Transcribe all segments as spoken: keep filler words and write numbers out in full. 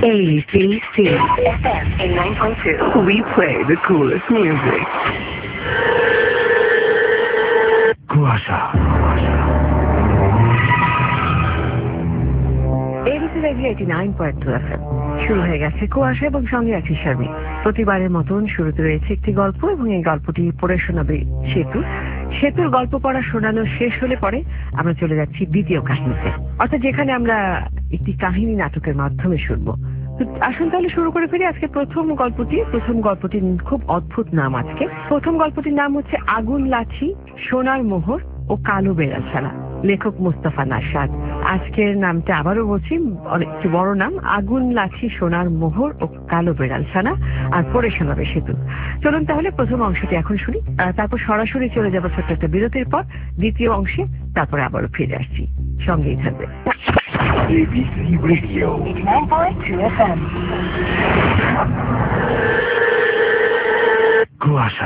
A B C F M eighty-nine point two. We play the coolest music. কুয়াশা ABC radio eighty nine point two F M শুরু হয়ে গেছে কুয়াশা এবং সঙ্গে আছি শারমি। প্রতিবারের মতন শুরুতে রয়েছে একটি গল্প এবং এই গল্পটি পড়ে শোনাবে সেতু। সেতুর গল্প পড়া শোনানো শেষ হলে পরে আমরা চলে যাচ্ছি দ্বিতীয় কাহিনীতে, অর্থাৎ যেখানে আমরা একটি কাহিনী নাটকের মাধ্যমে শুনবো। আসুন তাহলে শুরু করে ফেলি আজকে প্রথম গল্পটি। প্রথম গল্পটির খুব অদ্ভুত নাম। আজকে প্রথম গল্পটির নাম হচ্ছে আগুন লাঠি, সোনার মোহর ও কালো বেড়ালছানা। লেখক মুস্তাফা নাশাদ। আজকের নামটা আবারও বলছি, অনেকটি বড় নাম, আগুন লাঠি, সোনার মোহর ও কালো বেড়ালছানা। আর পড়ে শোনাবে সেতু। চলুন তাহলে প্রথম অংশটি এখন শুনি, তারপর সরাসরি চলে যাবো ছোট্ট একটা বিরতির পর দ্বিতীয় অংশে, তারপরে আবারও ফিরে আসছি। সঙ্গেই থাকবে ABC radio eighty-nine point two F M. কুয়াশা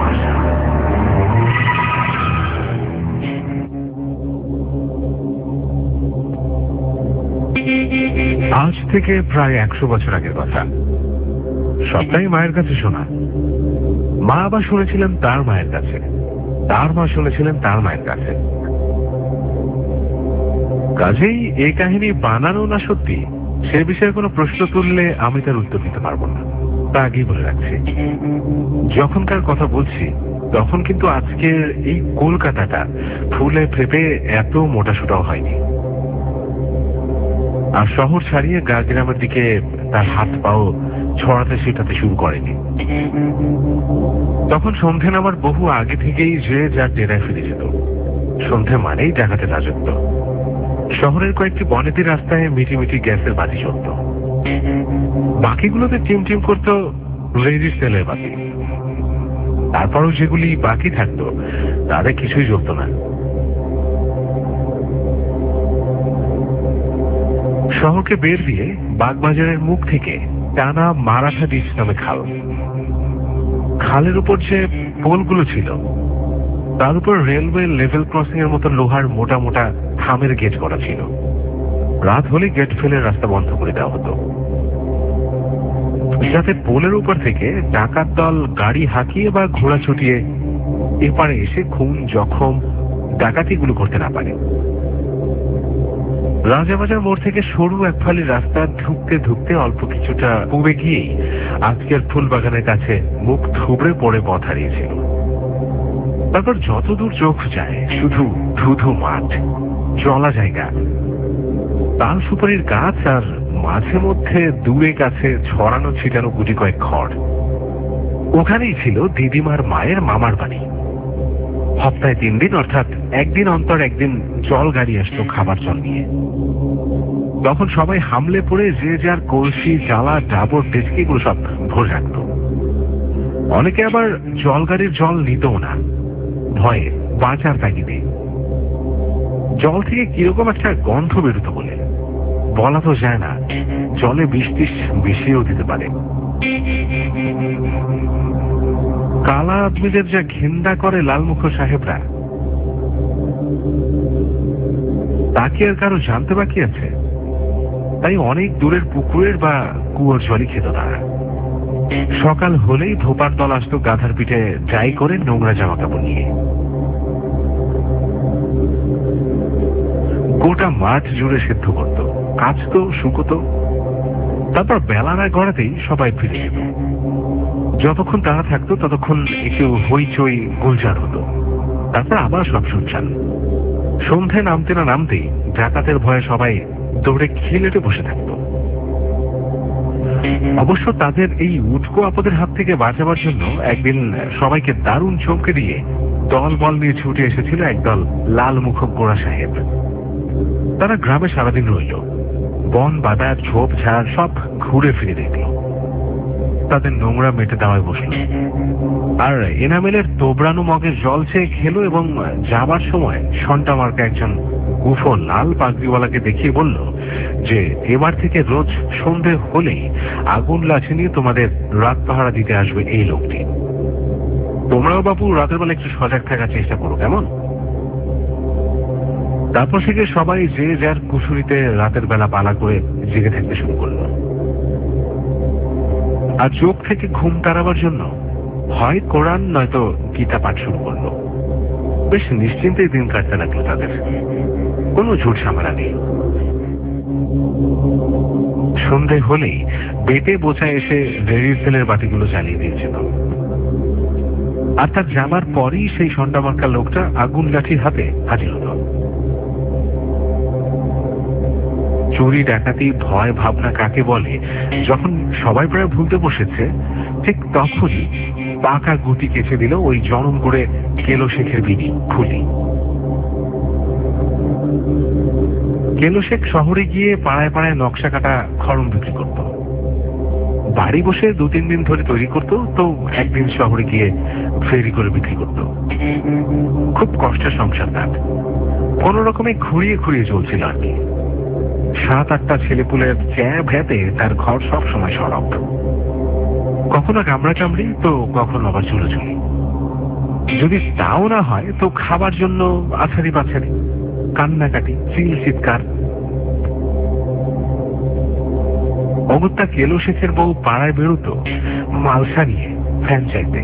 আজ থেকে প্রায় একশো বছর আগের কথা। সবটাই মায়ের কাছে শোনা। মা আবার শুনেছিলেন তার মায়ের কাছে, তার মা শুনেছিলেন তার মায়ের কাছে। কাজেই এই কাহিনী বানানো না সত্যি সে বিষয়ে কোনো প্রশ্ন তুললে আমি তার উত্তর দিতে পারবো না, তা আগেই বলে রাখছি। যখনকার কথা বলছি তখন কিন্তু আজকের এই কলকাতাটা ফুলে ফেপে এত মোটাসোটাও হয়নি, আর শহর ছাড়িয়ে গ্রামের দিকে তার হাত পাও ছড়াতে ছিটাতে শুরু করেনি। তখন সন্ধে নামার বহু আগে থেকেই যে যার ডেরায় ফিরে যেত। সন্ধে মানেই ডাকাতে রাজত্ব। শহরের কয়েকটি বনেদি রাস্তায় মিটি মিটি গ্যাসের বাতি চলত, বাকিগুলোতে টিম টিম করতো লেডিস তেলের বাতি। তারপরও যেগুলি বাকি থাকতো তাদের কিছুই জ্বলত না। শহরকে বের দিয়ে বাগবাজারের মুখ থেকে টানা মারাঠা ডিচ নামে খাল। খালের উপর যে পোলগুলো ছিল তার উপর রেলওয়ে লেভেল ক্রসিং এর মতো লোহার মোটা মোটা থামের গেট করা ছিল। রাত হলে গেট ফেলে রাস্তা বন্ধ করে দেওয়া হতো, যাতে পোলের উপর থেকে ডাকাত দল গাড়ি হাঁকিয়ে বা ঘোড়া ছুটিয়ে এপারে এসে খুন জখম ডাকাতিগুলো করতে না পারে। রাজাবাজার মোড় থেকে সরু এক ফালি রাস্তা ঢুকতে ঢুকতে অল্প কিছুটা পূবে গিয়েই আজকের ফুলবাগানের কাছে মুখ থুবড়ে পড়ে পথ হারিয়েছিল। তারপর যতদূর চোখ যায় শুধু ধুধু মাঠ, চলা জায়গা, তাল সুপারির গাছ, আর মাঝে মধ্যে দূরে কাছে ছড়ানো ছিটানো গুটি কয়েক ঘর। ওখানেই ছিল দিদিমার মায়ের মামার বাড়ি। সপ্তাহে তিন দিন অর্থাৎ একদিন অন্তর একদিন জল গাড়ি আসতো খাবার জল নিয়ে। তখন সবাই হামলে পড়ে যে যার কলসি জ্বালা ডাবর ডেচকিগুলো সব ভরে রাখত। অনেকে আবার জল গাড়ির জল নিতও না, ভয়ে বাঁচার তাগিদে। জল থেকে কিরকম একটা গন্ধ বেরোত বলে বলা তো যায় না, জলে বিষ টিষ মিশিয়েও দিতে পারে। কালা আদমিদের যা ঘেন্না করে লালমুখ সাহেবরা, তা কি আর কারো জানতে বাকি আছে? তাই অনেক দূরের পুকুরের বা কুয়োর জলই খেত তারা। সকাল হলেই ধোপার দল আসতো গাধার পিঠে যাই করে নোংরা জামা কাপড় নিয়ে। গোটা মাঠ জুড়ে সেদ্ধ করতো, কাচতো, শুকোতো। তারপর বেলা না গড়াতেই সবাই ফিরে যেত। যতক্ষণ তারা থাকতো ততক্ষণ একটু হইচই গুলজার হতো, তারপর আবার সব শুনছেন। সন্ধে নামতে না নামতেই ডাকাতের ভয়ে সবাই দৌড়ে খিলেটে বসে থাকতো। অবশ্য তাদের এই উটকো আপদের হাত থেকে বাঁচাবার জন্য একদিন সবাইকে দারুণ চমকে দিয়ে দল বল নিয়ে ছুটে এসেছিল একদল লাল মুখ গোড়া সাহেব। তারা গ্রামে সারাদিন রইল, বন বাদা ঝোপ ঝাড় সব ঘুরে ফিরে দেখল, তাদের নোংরা মেটে দেওয়ায় বসল। আর এনামেলের তোবড়ানো মগের জল চেয়ে খেলো এবং যাবার সময় সন্টা মার্কা একজন গুফো লাল পাগড়িওয়ালাকে দেখিয়ে বলল যে এবার থেকে রোজ সন্ধে হলেই আগুন লাঠি নিয়ে তোমাদের রাত পাহারা দিতে আসবে এই লোকটি। তোমরাও বাবু রাতের বেলা একটু সজাগ থাকার চেষ্টা করো, কেমন? তারপর থেকে সবাই যে যার কুশুরিতে রাতের বেলা পালা করে জেগে থাকতে শুরু করলো। আর চোখ থেকে ঘুম তাড়াবার জন্য হয় কোরআন নয়তো গীতা পাঠ শুরু করলো। বেশ নিশ্চিন্তে দিন কাটতে লাগলো তাদের, কোনো ঝুট ঝামেলা নেই। সন্ধে হলেই বেটে বোঝা এসে রেডির তেলের বাতিগুলো জ্বালিয়ে দিয়েছিল, আর তার যাবার পরেই সেই সন্ডামার্কা লোকটা আগুন লাঠির হাতে হাজির হলো। চুরি ডাকাতি ভয় ভাবনা কাকে বলে যখন সবাই প্রায় ভুলতে বসেছে, ঠিক তখনই পাকা গুটি কেচে দিল ওই জনম করে কেলো শেখের বিবি ফুলি। কেলো শেখ শহরে গিয়ে পাড়ায় পাড়ায় নকশা কাটা খড়ম বিক্রি করত। বাড়ি বসে দু তিন দিন ধরে তৈরি করত, তো একদিন শহরে গিয়ে ফেরি করে বিক্রি করত। খুব কষ্টের সংসার তার, কোন রকমে ঘুরিয়ে ঘুরিয়ে চলছিল আর কি। সাত আটটা ছেলেপুলের চ্যাঁ ভ্যাতে তার ঘর সব সময় সরব, কখনো কামড়া কামড়ি তো কখনো আবার চুলোচুলি। যদি তাও না হয় তো খাবার জন্য আছাড়ি পাছাড়ি, কান্নাকাটি, চিল চিৎকার। অগত্যা কেলো শেখের বউ পাড়ায় বেরোতো মালসা নিয়ে ফ্যান চাইতে।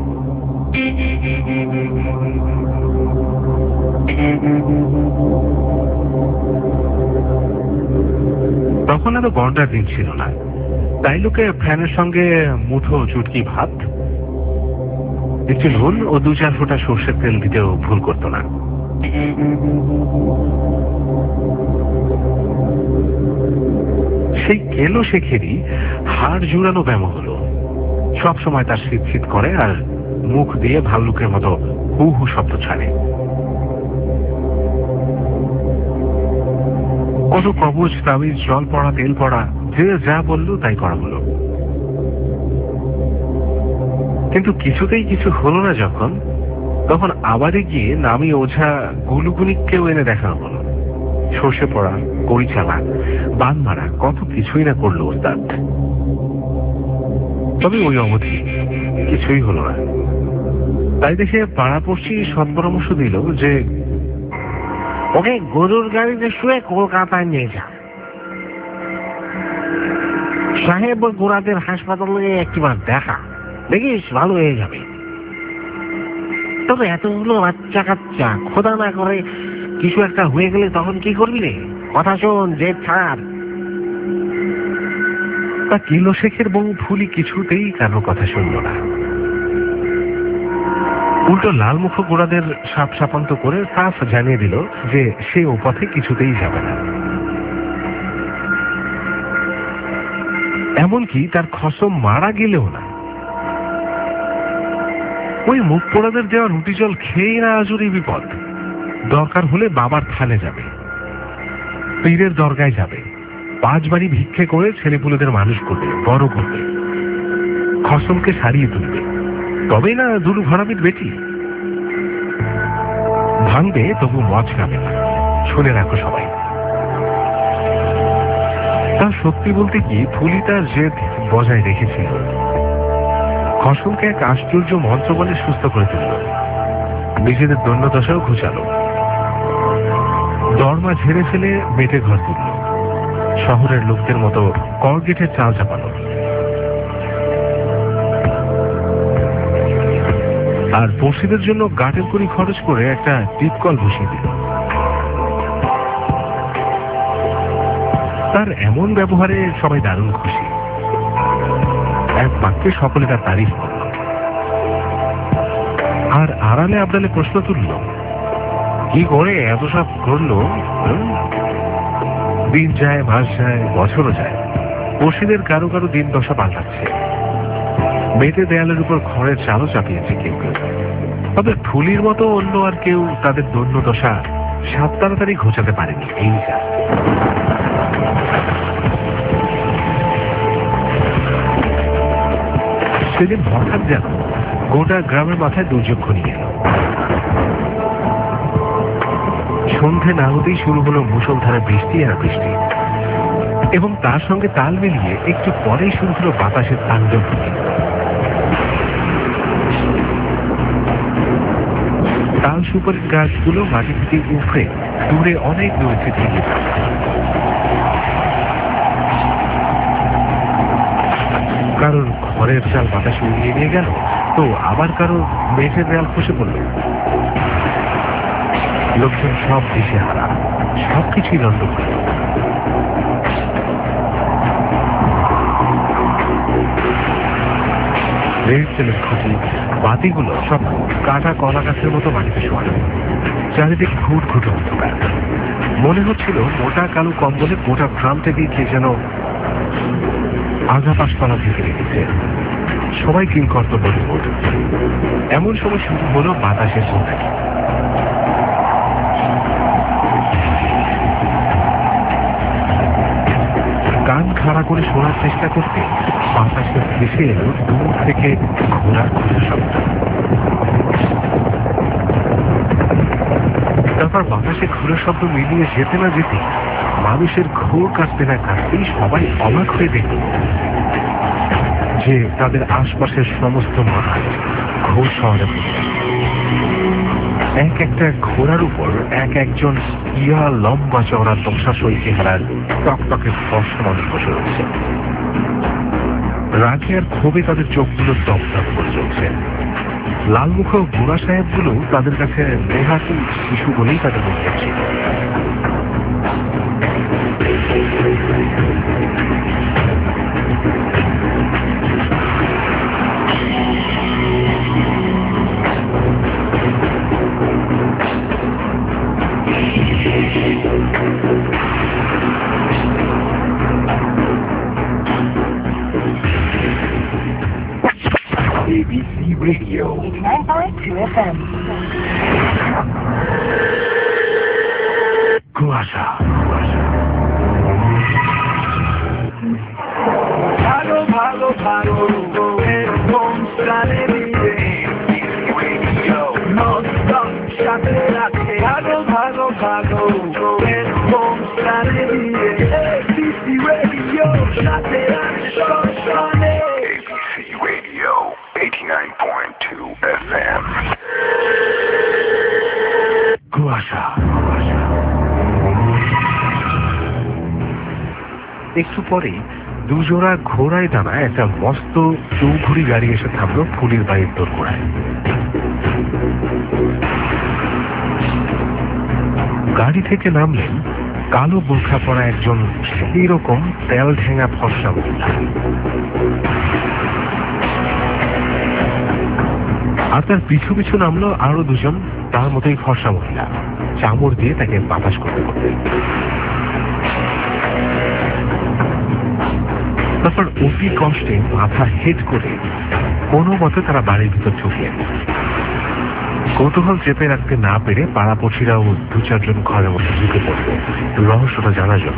তখন আরো গন্ডার দিন ছিল না, তাই লোকে ফ্যানের সঙ্গে মুঠো চুটকি ভাত, একটু নুন ও দু চার ফোঁটা সর্ষের তেল দিতেও ভুল করতো না। সেই কেলো শেখেরই হাড় জুড়ানো ব্যামো হলো, সব সময় তার শীত শীত করে আর মুখ দিয়ে ভাল্লুকের মতো হু হু শব্দ ছাড়ে। কত কবচ তাবিজ, জল পড়া, তেল পড়া, যে যা বললো তাই করা হলো, কিন্তু কিছুতেই কিছু হলো না যখন, তখন আবারে গিয়ে নামি ওঝা গুলুগুনিককেও এনে দেখানো হলো। সর্ষে পড়া, কড়ি চালা, বান মারা, কত কিছুই না করলো ওস্তাদ। তবে ওই অবধি কিছুই হলো না। তাই দেখে পাড়াপড়শি সৎ পরামর্শ দিল যে ওকে গরুর গাড়িতে শুয়ে কলকাতায় নিয়ে যা, সাহেব গোড়াদের হাসপাতালে একটিবার দেখা, দেখিস ভালো হয়ে যাবে। তবে এতগুলো বাচ্চা কাচ্চা খোদা না করে কিছু একটা হয়ে গেলে তখন কি করবি রে? কথা শোন, যে ছাড়। তা কেলো শেখের বউ ফুলি কিছুতেই কারোর কথা শুনল না, উল্টো লালমুখ গোড়াদের সাপ সাপান্ত করে সাফ জানিয়ে দিল যে সে ও পথে কিছুতেই যাবে না। এমনকি তার খসম মারা গেলেও না। ওই মুখ পোড়াদের দেওয়া রুটি জল খেয়েই না আজুরি বিপদ। দরকার হলে বাবার থানে যাবে, পীরের দরগায় যাবে, পাঁচ বাড়ি ভিক্ষে করে ছেলেপুলেদের মানুষ করবে, বড় করবে, খসমকে সারিয়ে তুলবে, তবেই না দুলু ভরামির বেটি। ভাঙবে তবু মজ খাবে না, শুনে রাখো সবাই। তা সত্যি বলতে কি ফুলি তার জেদ বজায় রেখেছিল, খসমকে এক আশ্চর্য মন্ত্র বলে সুস্থ করে তুলল, নিজেদের দৈন্যদশাও ঘুচালো, দরমা ঝেড়ে ফেলে মেটে ঘর তুলল, শহরের লোকদের মতো করগেটের চাল চাপালো, আর পড়শিদের জন্য গাটের করি খরচ করে একটা টিপকল বসিয়ে দিল। তার এমন ব্যবহারে সবাই দারুণ খুশি, এক বাক্যে সকলে তার তারিফ করল। আর আড়ালে আবডালে প্রশ্ন তুলল, কি করে এত সব করলো? দিন যায়, মাস যায়, বছরও যায়, পড়শিদের কারো কারো দিন দশা পাল্টাচ্ছে, মেটে দেয়ালের উপর খড়ের চালও চাপিয়েছে কেউ কেউ। তবে ফুলির মতো অন্য আর কেউ তাদের দৈন্য দশা সাত তাড়াতাড়ি ঘোচাতে পারেনি। এই যা সেদিন হঠাৎ যেন গোটা গ্রামের মাথায় দুর্যোগ ঘনিয়ে এল। সন্ধে না হতেই শুরু হলো মুষলধারে বৃষ্টি আর বৃষ্টি, এবং তার সঙ্গে তাল মিলিয়ে একটু পরেই শুরু হলো বাতাসের তাণ্ডব। তাল সুপারির গাছগুলো মাটি থেকে উফরে দূরে অনেক দূরে ছিটিয়ে গেল। কারোর ঘরে ঘরের চাল বাতাসে উড়িয়ে নিয়ে গেল, তো আবার কারো মেঘের দেয়াল খসে পড়ল। লোকজন সব দিশে হারা, সবকিছুই লন্ডভন্ড। রেল তেলের খুঁটি, বাতিগুলো সব কাটা কলা গাছের মতো মাটিতে শোয়ানো। চারিদিক ঘুট ঘুটে অন্ধকার। মনে হচ্ছিল মোটা কালো কম্বলে গোটা গ্রামটাকে কে যেন আগা পাশতলা থেকে রেখেছে। সবাই কিং কর্তব্য রিপোর্ট। এমন সময় শুরু হলো বাতাসের গোটাকি। কান খাড়া করে শোনার চেষ্টা করতে বাতাসে ভেসে এলো দূর থেকে ঘোড়ার খুঁজে শব্দ। তারপর বাতাসে ঘোড়ার শব্দ মিলিয়ে যেতে না যেতে মানুষের ঘোর কাটতে না কাটতেই সবাই অবাক হয়ে দেখল যে তাদের আশপাশের সমস্ত মাঠ ঘোর শহরে পড়ে। এক একটা ঘোড়ার উপর এক একজন ইয়া লম্বা চওড়া দশাশয় চেহারার টকটকে ফর্সা মানুষ বসে রয়েছে। রাগে আর ক্ষোভে তাদের চোখগুলো দপদপ করে চলছে। লালমুখ বুড়া সাহেবগুলো তাদের কাছে নেহাতি শিশু বলেই তাদের মধ্যে ছিল। A B C Radio eighty-nine point two F M. কুয়াশা ভালো ভালো ভালো এরকম প্রাণে দিয়ে সাথে রাখে ভালো ভালো ভালো এরকম প্রাণে দিয়ে A B C Radio সাথে রাখে সব প্রাণে A B C Radio eighty-nine point two F M. কুয়াশা। একটু পরে দুজোড়া ঘোড়ায় টানা একটা মস্ত চৌঘুড়ি গাড়ি এসে থামলো ফুলির বাড়ির দোরগোড়ায়। গাড়ি থেকে নামলেন কালো বোরখা পরা একজন সেই রকম তেল ঠেঙা ফর্সা মহিলা। আর তার পিছু পিছু নামলো আরো দুজন তার মতোই ফর্সা মহিলা, চামড় দিয়ে তাকে বাতাস করতে করতে। তারপর অতি কষ্টে মাথা হেট করে কোনো মতে তারা বাড়ির ভিতর ঢুকলেন। কৌতূহল চেপে রাখতে না পেরে পাড়াপড়শিরাও দু চারজন ঘরে বসে ঢুকে পড়ল রহস্যটা জানার জন্য।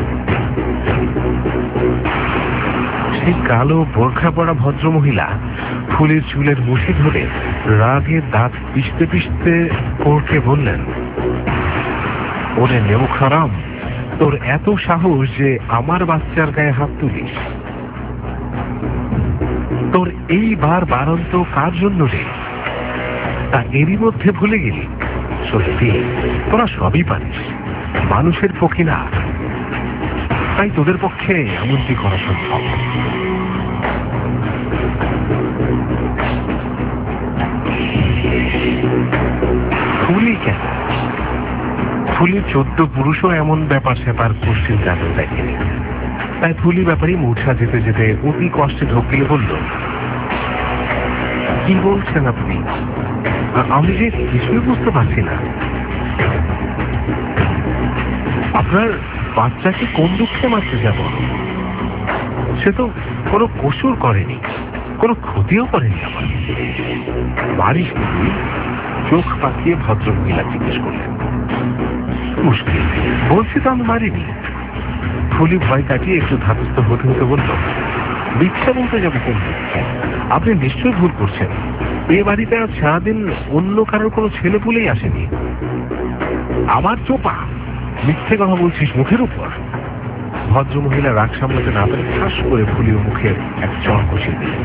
সেই কালো বোরখা পরা ভদ্র মহিলা ফুলের চুলের মুঠি ধরে রাগে দাঁত পিষতে পিষতে কোর্টকে বললেন, ওরে নেও খারাম, তোর এত সাহস যে আমার বাচ্চার গায়ে হাত তুলিস? তোর এইবার বারন্ত কার জন্য রে? তা এরই মধ্যে ভুলে গেলি সত্যি তোরা সবই পারিস, মানুষের পক্ষে না, তাই তোদের পক্ষে এমনটি করা সম্ভব। ফুলি কেন? ফুলির চোদ্দ পুরুষও এমন ব্যাপার স্যাপার কোশ্চিন জানতে দেখেনি। তাই ফুলি ব্যাপারে মূর্ছা যেতে যেতে অতি কষ্টে ঢোক গিয়ে বলল, কি বলছেন আপনি? আমি যে কিছুই বুঝতে পারছি না। আপনার বাচ্চাকে কোন দুঃখে মারতে যাব? সে তো কোনো কসুর করেনি, কোনো ক্ষতিও করেনি আমার। মারিস তুই? চোখ পাকিয়ে ভদ্র মহিলা জিজ্ঞেস করলেন। মুশকিল, বলছি তো আমি মারিনি। ফুলি ভয় কাটিয়ে একটু ধাতস্থ হতে হতে বলল, মিথ্যা বলতে যাবো কোন দুঃখে? আপনি নিশ্চয়ই ভুল করছেন। এ বাড়িতে আজ সারাদিন অন্য কারোর কোনো ছেলে পুলেই আসেনি। আমার চোপা, মিথ্যে কথা বলছিস মুখের উপর। ভদ্র মহিলা রাগ সামলাতে না পেরে ঠাস করে ফুলির মুখে এক চড় কষিয়ে দিলেন।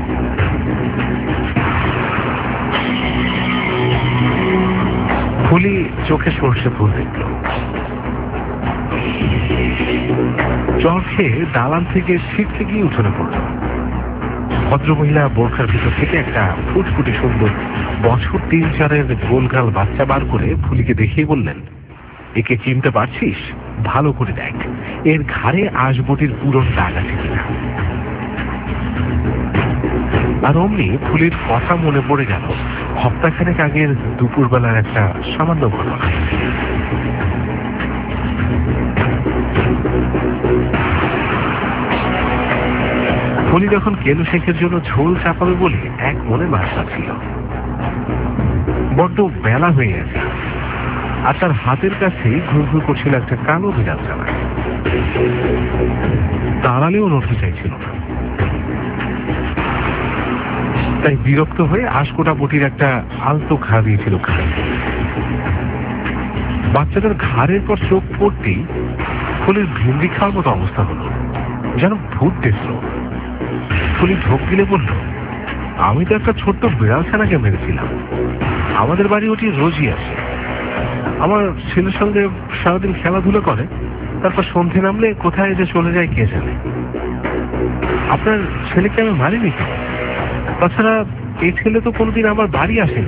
ফুলি চোখে সর্ষে ফুল দেখল। চর খেয়ে দালান থেকে ছিটকে গিয়ে উঠোনে পড়ল। ভদ্রমহিলা বোরখার ভিতর থেকে একটা ফুটফুটে সুন্দর বছর তিন চারের গোলগাল বাচ্চা বার করে ফুলিকে দেখিয়ে বললেন, একে চিনতে পারছিস? ভালো করে দেখ, এর ঘাড়ে আঁশবটির পুরন দাগ আছে কিনা। আর অমনি ফুলির কথা মনে পড়ে গেল সপ্তাহখানেক আগের দুপুরবেলার একটা সামান্য ঘটনা। ফুলি যখন কেলু শেখের জন্য ঝোল চাপাবে বলে এক মনে বাসা ছিল। বড্ড বেলা হয়ে গেছে, আর তার হাতের কাছেই ঘুর ঘুর করছিল একটা কালো বিড়াল ছানা। দাঁড়ালেও নড়তে চাইছিল না। তাই বিরক্ত হয়ে আশকোটা বটির একটা আলতো ঘা দিয়েছিল ঘাড়ে। বাচ্চাটার ঘাড়ের পর চোখ পড়তেই ফুলির ভিন্ডি খাওয়ার মতো অবস্থা হলো, যেন ভূত দেখল। ফুলি ঢোক গিলে বলল, আমি তো একটা ছোট্ট বিড়াল ছানাকে মেরেছিলাম, আমাদের বাড়ি ওটি রোজই আসে, আমার ছেলের সঙ্গে সারাদিন খেলাধুলো করে, তারপর সন্ধে নামলে কোথায় যে চলে যায় কে জানে। আপনার ছেলেকে আমি মারিনি তো, তাছাড়া এই ছেলে তো কোনোদিন আমার বাড়ি আসেনি।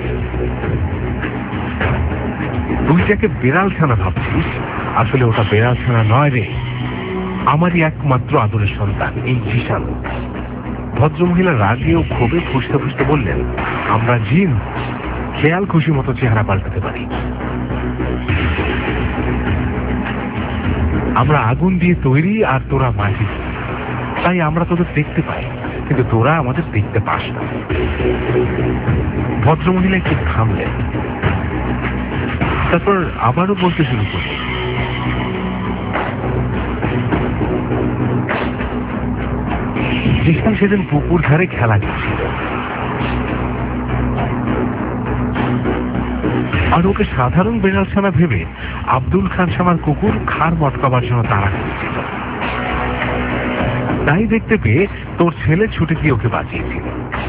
তুই যাকে বিড়াল ছানা ভাবছিস, আসলে ওটা বিড়াল ছানা নয় রে, আমারই একমাত্র আদরের সন্তান এই জিশান। ভদ্রমহিলা রাগিয়ে ও ক্ষোভে ফুসতে ফুসতে বললেন, আমরা জিন, খেয়াল খুশি মতো চেহারা পাল্টাতে পারি। আমরা আগুন দিয়ে তৈরি আর তোরা মাটি, তাই আমরা তোদের দেখতে পাই, কিন্তু তোরা আমাদের দেখতে পাস না। ভদ্রমহিলা একটু থামলেন, তারপর আবারও বলতে শুরু করলেন, জিশান সেদিন পুকুর ধারে খেলা করছিল, আর ওকে সাধারণ বিড়াল ছানা ভেবে আব্দুল খান শামার কুকুর খার মটকাবার জন্য তাড়া করেছিল। তাই দেখতে পেয়ে তোর ছেলে ছুটে গিয়ে ওকে বাঁচিয়েছিল।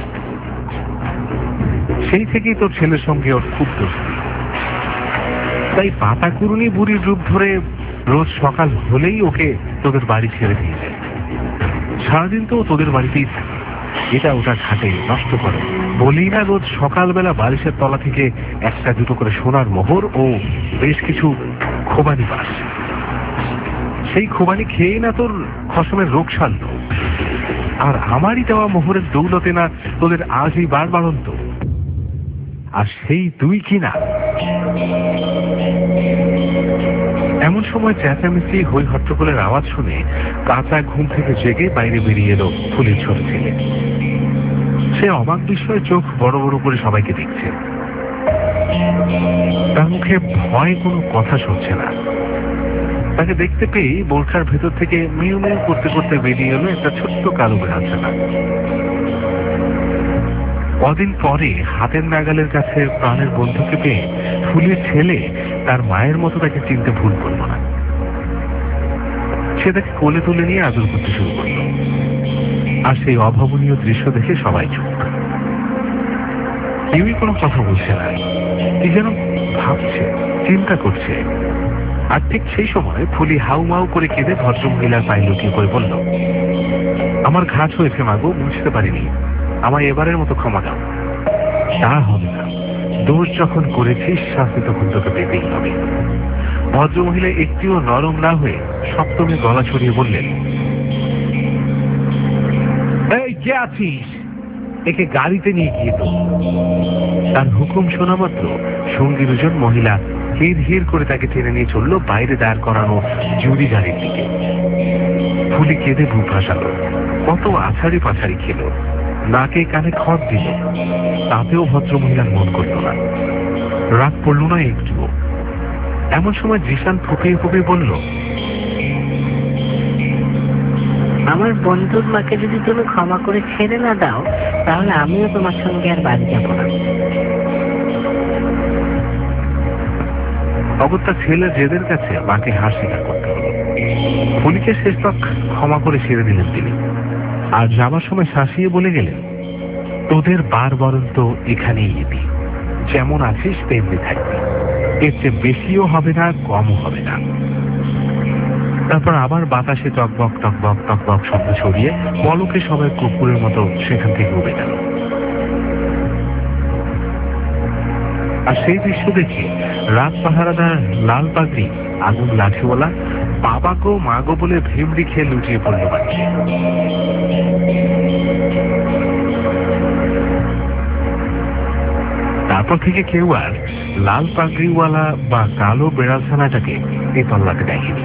সেই থেকেই তোর ছেলের সঙ্গে ওর খুব দোস্তি। তাই পাতা কুরুনি বুড়ির রূপ ধরে রোজ সকাল হলেই ওকে তোদের বাড়ি ছেড়ে দিয়ে যায়। সারাদিন তো তোদের বাড়িতেই থাকে, এটা ওটা ঘাটে নষ্ট করে বলেই না রোজ সকালবেলা বালিশের তলা থেকে একটা দুটো করে সোনার মোহর ও বেশ কিছু খোবানি পাস। সেই খোবানি খেয়েই না তোর খসমের রোগ সারল। আর আমারই দেওয়া মোহরের দৌলতে না তোদের আজই বার বাড়ন্ত। আর সেই তুই কিনা। এমন সময় চেঁচামেচি হই হট্টগোলের আওয়াজ শুনে কাঁচা ঘুম থেকে জেগে বাইরে বেরিয়ে এলো ফুলির ছোট ছেলে। সে অবাক বিস্ময়ে চোখ বড় বড় করে সবাইকে দেখছে। তার মুখে ভয় কোনো কথা শুনছে না। তাকে দেখতে পেয়েই বোরখার ভেতর থেকে মিউ মিউ করতে করতে বেরিয়ে এলো একটা ছোট্ট কালো বিড়াল ছানা। কদিন পরে হাতের নাগালের কাছে প্রাণের বন্ধুকে পেয়ে ফুলির ছেলে তার মায়ের মতো তাকে চিনতে ভুল করল না। সে তাকে কোলে তুলে নিয়ে আদর করতে শুরু করল। আর সেই অভাবনীয় দৃশ্য দেখে সবাই চুপ। কেউই কোনো কথা বলছে না, কি যেন ভাবছে, চিন্তা করছে। আর ঠিক সেই সময় ফুলি হাউ মাউ করে কেঁদে ভদ্রমহিলার পায়ে লুটিয়ে করে বলল, আমার ঘাট হয়েছে মাগো, বুঝতে পারিনি, আমায় এবারের মতো ক্ষমা দাও। তা হবে না, দোষ যখন করেছিস শাস্তি তখন তোকে পেতেই হবে। ভদ্রমহিলা একটিও নরম না হয়ে সপ্তমে গলা ছড়িয়ে বললেন, এই কে আছিস, একে গাড়িতে নিয়ে গিয়ে তো। তার হুকুম শোনা মাত্র সঙ্গী দুজন মহিলা হির হির করে তাকে টেনে নিয়ে চলল বাইরে দাঁড় করানো জুরি গাড়ির দিকে। ফুলি কেঁদে বুক ভাসালো, কত আছাড়ি পাছাড়ি খেল, নাকে কানে খড় দিল, তাতেও ভদ্রমহিলার মন করল না, রাগ পড়ল না একটুও। এমন সময় জিশান ফুপিয়ে ফুপিয়ে বলল, আমার বন্ধুর মাকে যদি তুমি ক্ষমা করে ছেড়ে না দাও, তাহলে আমিও তোমার সঙ্গে আর বাড়ি যাব না। অগত্যা ছেলে জেদের কাছে মাকে হার স্বীকার করতে হলো। ফুলিকে শেষ তক ক্ষমা করে ছেড়ে দিলেন তিনি। আর যাবার সময় শাসিয়ে বলে গেলেন, তোদের বার বরণ তো এখানেই এবি, যেমন আছিস তেমনি থাকবি, এর চেয়ে বেশিও হবে না, কমও হবে না। তারপর আবার বাতাসে টকবক টকবক টকবক শব্দ ছড়িয়ে পলকে সবাই কুকুরের মতো সেখান থেকে উড়ে গেল। আর সেই দৃশ্য দেখে রাত পাহারাদার লাল পাগড়ি আগুন লাঠিওয়ালা বাবাকেও মাগো বলে ভেমড়ি খেয়ে লুটিয়ে পড়ল মাঠে। তারপর থেকে কেউ আর লাল পাগড়িওয়ালা বা কালো বেড়ালছানাটাকে এ তল্লাতে দেখেনি।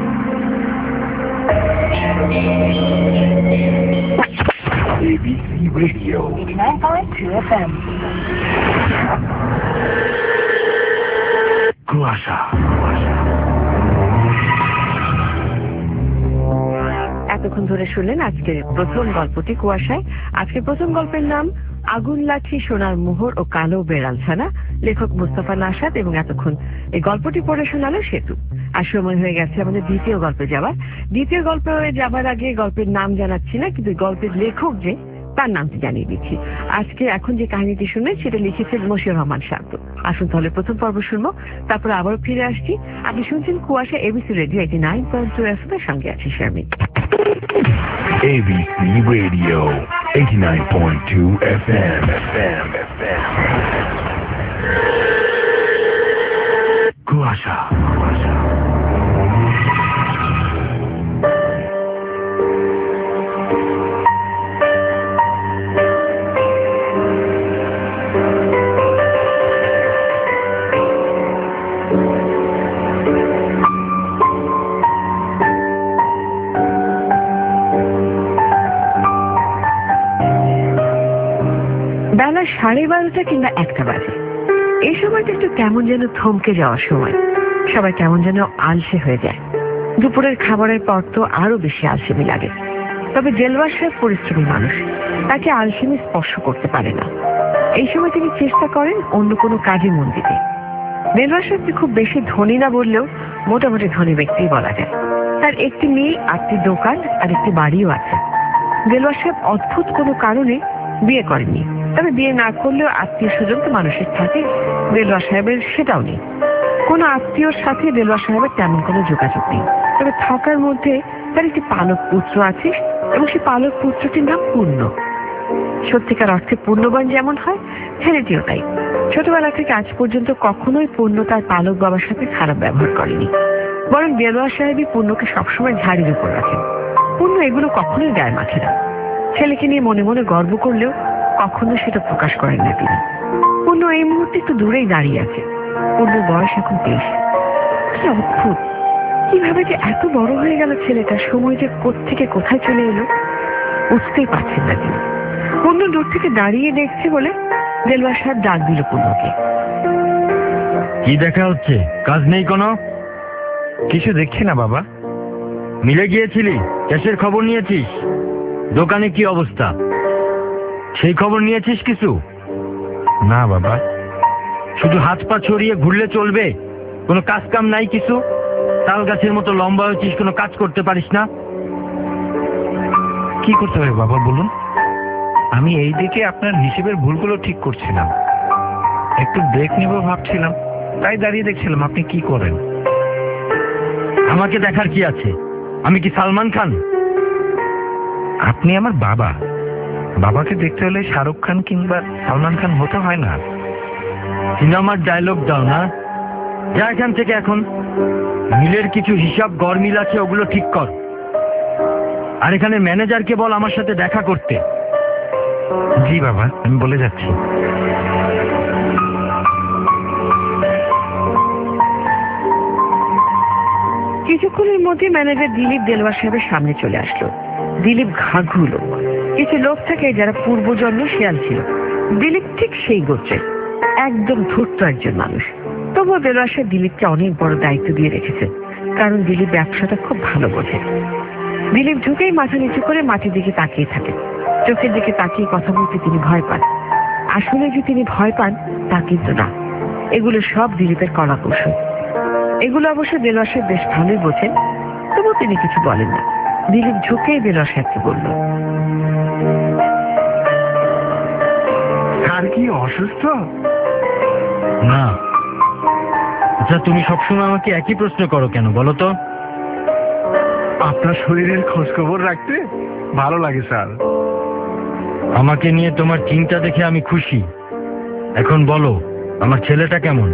ABC radio eighty-nine point two F M. কুয়াশা। এতক্ষণ ধরে শুনলেন আজকের প্রথম গল্পটি কুয়াশায়। আজকের প্রথম গল্পের নাম আগুন লাঠি, সোনার মোহর ও কালো বেড়ালছানা, লেখক মুস্তাফা নাশাদ। এবং এতক্ষণ এই গল্পটি পড়ে শোনালো সেতু। আর সময় হয়ে গেছে আমাদের দ্বিতীয় গল্পে যাবার। দ্বিতীয় গল্পে যাবার আগে গল্পের নাম জানাচ্ছি না, কিন্তু গল্পের লেখক যে তার নামটি জানিয়ে দিচ্ছি। আজকে এখন যে কাহিনীটি শুনলেন সেটা লিখেছেন মশিউর রহমান শান্ত। আসুন তাহলে প্রথম পর্ব শুনবো, তারপরে আবারও ফিরে আসছি। আপনি শুনছেন কুয়াশা, ABC radio eighty nine point two F এর সঙ্গে আছি Sharmin. ABC radio eighty-nine point two F M. কুয়াশা। বেলা সাড়ে বারোটা কিংবা একটা বাজে। এই সময়টা একটু কেমন যেন থমকে যাওয়ার সময়। সবাই কেমন যেন আলসে হয়ে যায়। দুপুরের খাবারের পর তো আরো বেশি আলসেমি লাগে। তবে দেলওয়ার সাহেব পরিশ্রমী মানুষ, তাকে আলসেমি স্পর্শ করতে পারে না। এই সময় তিনি চেষ্টা করেন অন্য কোনো কাজে মন দিতে। দেলওয়ার সাহেবকে খুব বেশি ধনী না বললেও মোটামুটি ধনী ব্যক্তি বলা যায়। তার একটি মেয়ে, আটটি দোকান আর একটি বাড়িও আছে। দেলওয়ার সাহেব অদ্ভুত কোনো কারণে বিয়ে করেননি। তবে বিয়ে না করলেও আত্মীয় স্বজন তো মানুষের থাকে, দেলওয়ার সাহেবের সেটাও নেই। কোনো আত্মীয়র সাথে দেলওয়ার সাহেবের তেমন কোনো যোগাযোগ নেই। তবে থাকার মধ্যে তার একটি পালক পুত্র আছে, এবং সেই পালক পুত্রটির নাম পূর্ণ। সত্যিকার অর্থে পূর্ণবান যেমন হয়, ছেলেটিও তাই। ছোটবেলা থেকে আজ পর্যন্ত কখনোই পূর্ণ তার পালক বাবার সাথে খারাপ ব্যবহার করেনি, বরং দেলওয়ার সাহেবই পূর্ণকে সবসময় ঝাড়ির উপর রাখেন। পূর্ণ এগুলো কখনোই গায়ে মাখে না। ছেলেকে নিয়ে মনে মনে গর্ব করলেও কখনো সেটা প্রকাশ করেন না তিনি। পূর্ণ এই মুহূর্তে একটু দূরেই দাঁড়িয়ে আছে। পূর্ণর বয়স এখন তেইশ। কি অদ্ভুত, কিভাবে যে এত বড় হয়ে গেল ছেলেটা, সময় যে কোত্থেকে কোথায় চলে এলো বুঝতেই পারছেন না তিনি। পূর্ণ দূর থেকে দাঁড়িয়ে দেখছে বলে দেলওয়ার সাহেব ডাক দিল পূর্ণকে। কি দেখা হচ্ছে? কাজ নেই কোনো? কিছু দেখছি না বাবা। মিলে গিয়েছিলি, ক্যাশের খবর নিয়েছিস? দোকানে কি অবস্থা সেই খবর নিয়েছিস কিছু? না বাবা। শুধু হাত পা ছড়িয়ে ঘুরলে চলবে? কোনো কাজ কাম নাই কিছু? তাল গাছের মতো লম্বা হয়েছিস, কোনো কাজ করতে পারিস না? কি করতে হবে বাবা বলুন? আমি এই দিকে আপনার হিসেবের ভুলগুলো ঠিক করছিলাম, একটু ব্রেক নেব ভাবছিলাম, তাই দাঁড়িয়ে দেখছিলাম আপনি কি করেন। আমাকে দেখার কি আছে? আমি কি সালমান খান? আপনি আমার বাবা। বাবাকে দেখতে হলে শাহরুখ খান কিংবা সালমান খান হতে হয় না। সিনেমার ডায়লগ দাও না, যা এখান থেকে এখন। মিলের কিছু হিসাব গড়মিল আছে, ওগুলো ঠিক কর। আর এখানে ম্যানেজারকে বল আমার সাথে দেখা করতে। জি বাবা, আমি বলে যাচ্ছি। কিছুক্ষণের মধ্যে ম্যানেজার দিলীপ দেলওয়ার সাহেবের সামনে চলে আসলো। দিলীপ ঘাঘু লোক। কিছু লোক থাকে যারা পূর্বজন্ম শিয়াল ছিল, দিলীপ ঠিক সেই গোত্রের, একদম ধূর্ত একজন মানুষ। তবুও দেলওয়ার সাহেব দিলীপকে অনেক বড় দায়িত্ব দিয়ে রেখেছে, কারণ দিলীপ ব্যবসাটা খুব ভালো বোঝে। দিলীপ ঝুঁকেই মাথা নিচু করে মাটির দিকে তাকিয়ে থাকে। চোখের দিকে তাকিয়ে কথা বলতে তিনি ভয় পান। আসলে যে তিনি ভয় পান তা কিন্তু না, এগুলো সব দিলীপের কলা কৌশল। এগুলো অবশ্য দেলওয়ার সাহেব বেশ ভালোই বোঝেন, তবুও তিনি কিছু বলেন না। দিলীপ ঝুঁকেই দেলওয়ার সাহেবকে বলল, আর কি অসুস্থ? না। আচ্ছা, তুমি সবসময় আমাকে একই প্রশ্ন করো কেন বলো তো? আপনার শরীরের খোঁজ খবর রাখতে ভালো লাগে স্যার। আমাকে নিয়ে তোমার চিন্তা দেখে আমি খুশি। এখন বলো, আমার ছেলেটা কেমন?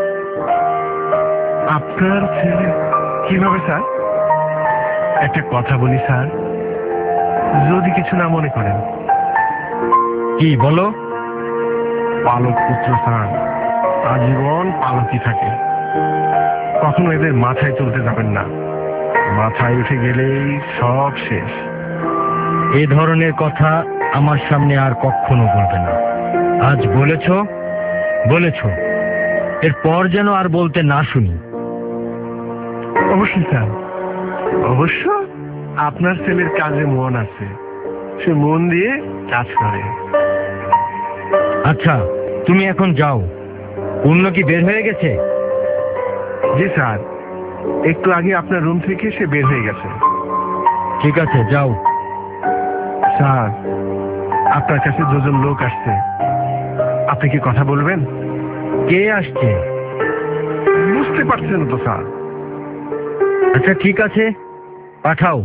আপনার ছেলে কিভাবে স্যার? একটা কথা বলি স্যার, যদি কিছু না মনে করেন। কি বলো? পালক পুত্র স্যার, আজীবন পালকই থাকে। কখনো এদের মাথায় তুলতে যাবেন না, মাথায় উঠে গেলেই সব শেষ। এ ধরনের কথা আমার সামনে আর কখনো বলবে না। আজ বলেছ বলেছ, এরপর যেন আর বলতে না শুনি। অবশ্যই স্যার, অবশ্য আপনার ছেলের কাজে মন আছে, সে মন দিয়ে কাজ করে। আচ্ছা, তুমি এখন যাও। পূর্ণ কি বের হয়ে গেছে? জি স্যার, একটু আগে আপনার রুম থেকে সে বের হয়ে গেছে। ঠিক আছে, যাও। স্যার, আপনার কাছে দুজন লোক আসছে, আপনি কি কথা বলবেন? কে আসছে? বুঝতে পারছেন তো স্যার? আচ্ছা ঠিক আছে, পাঠাও।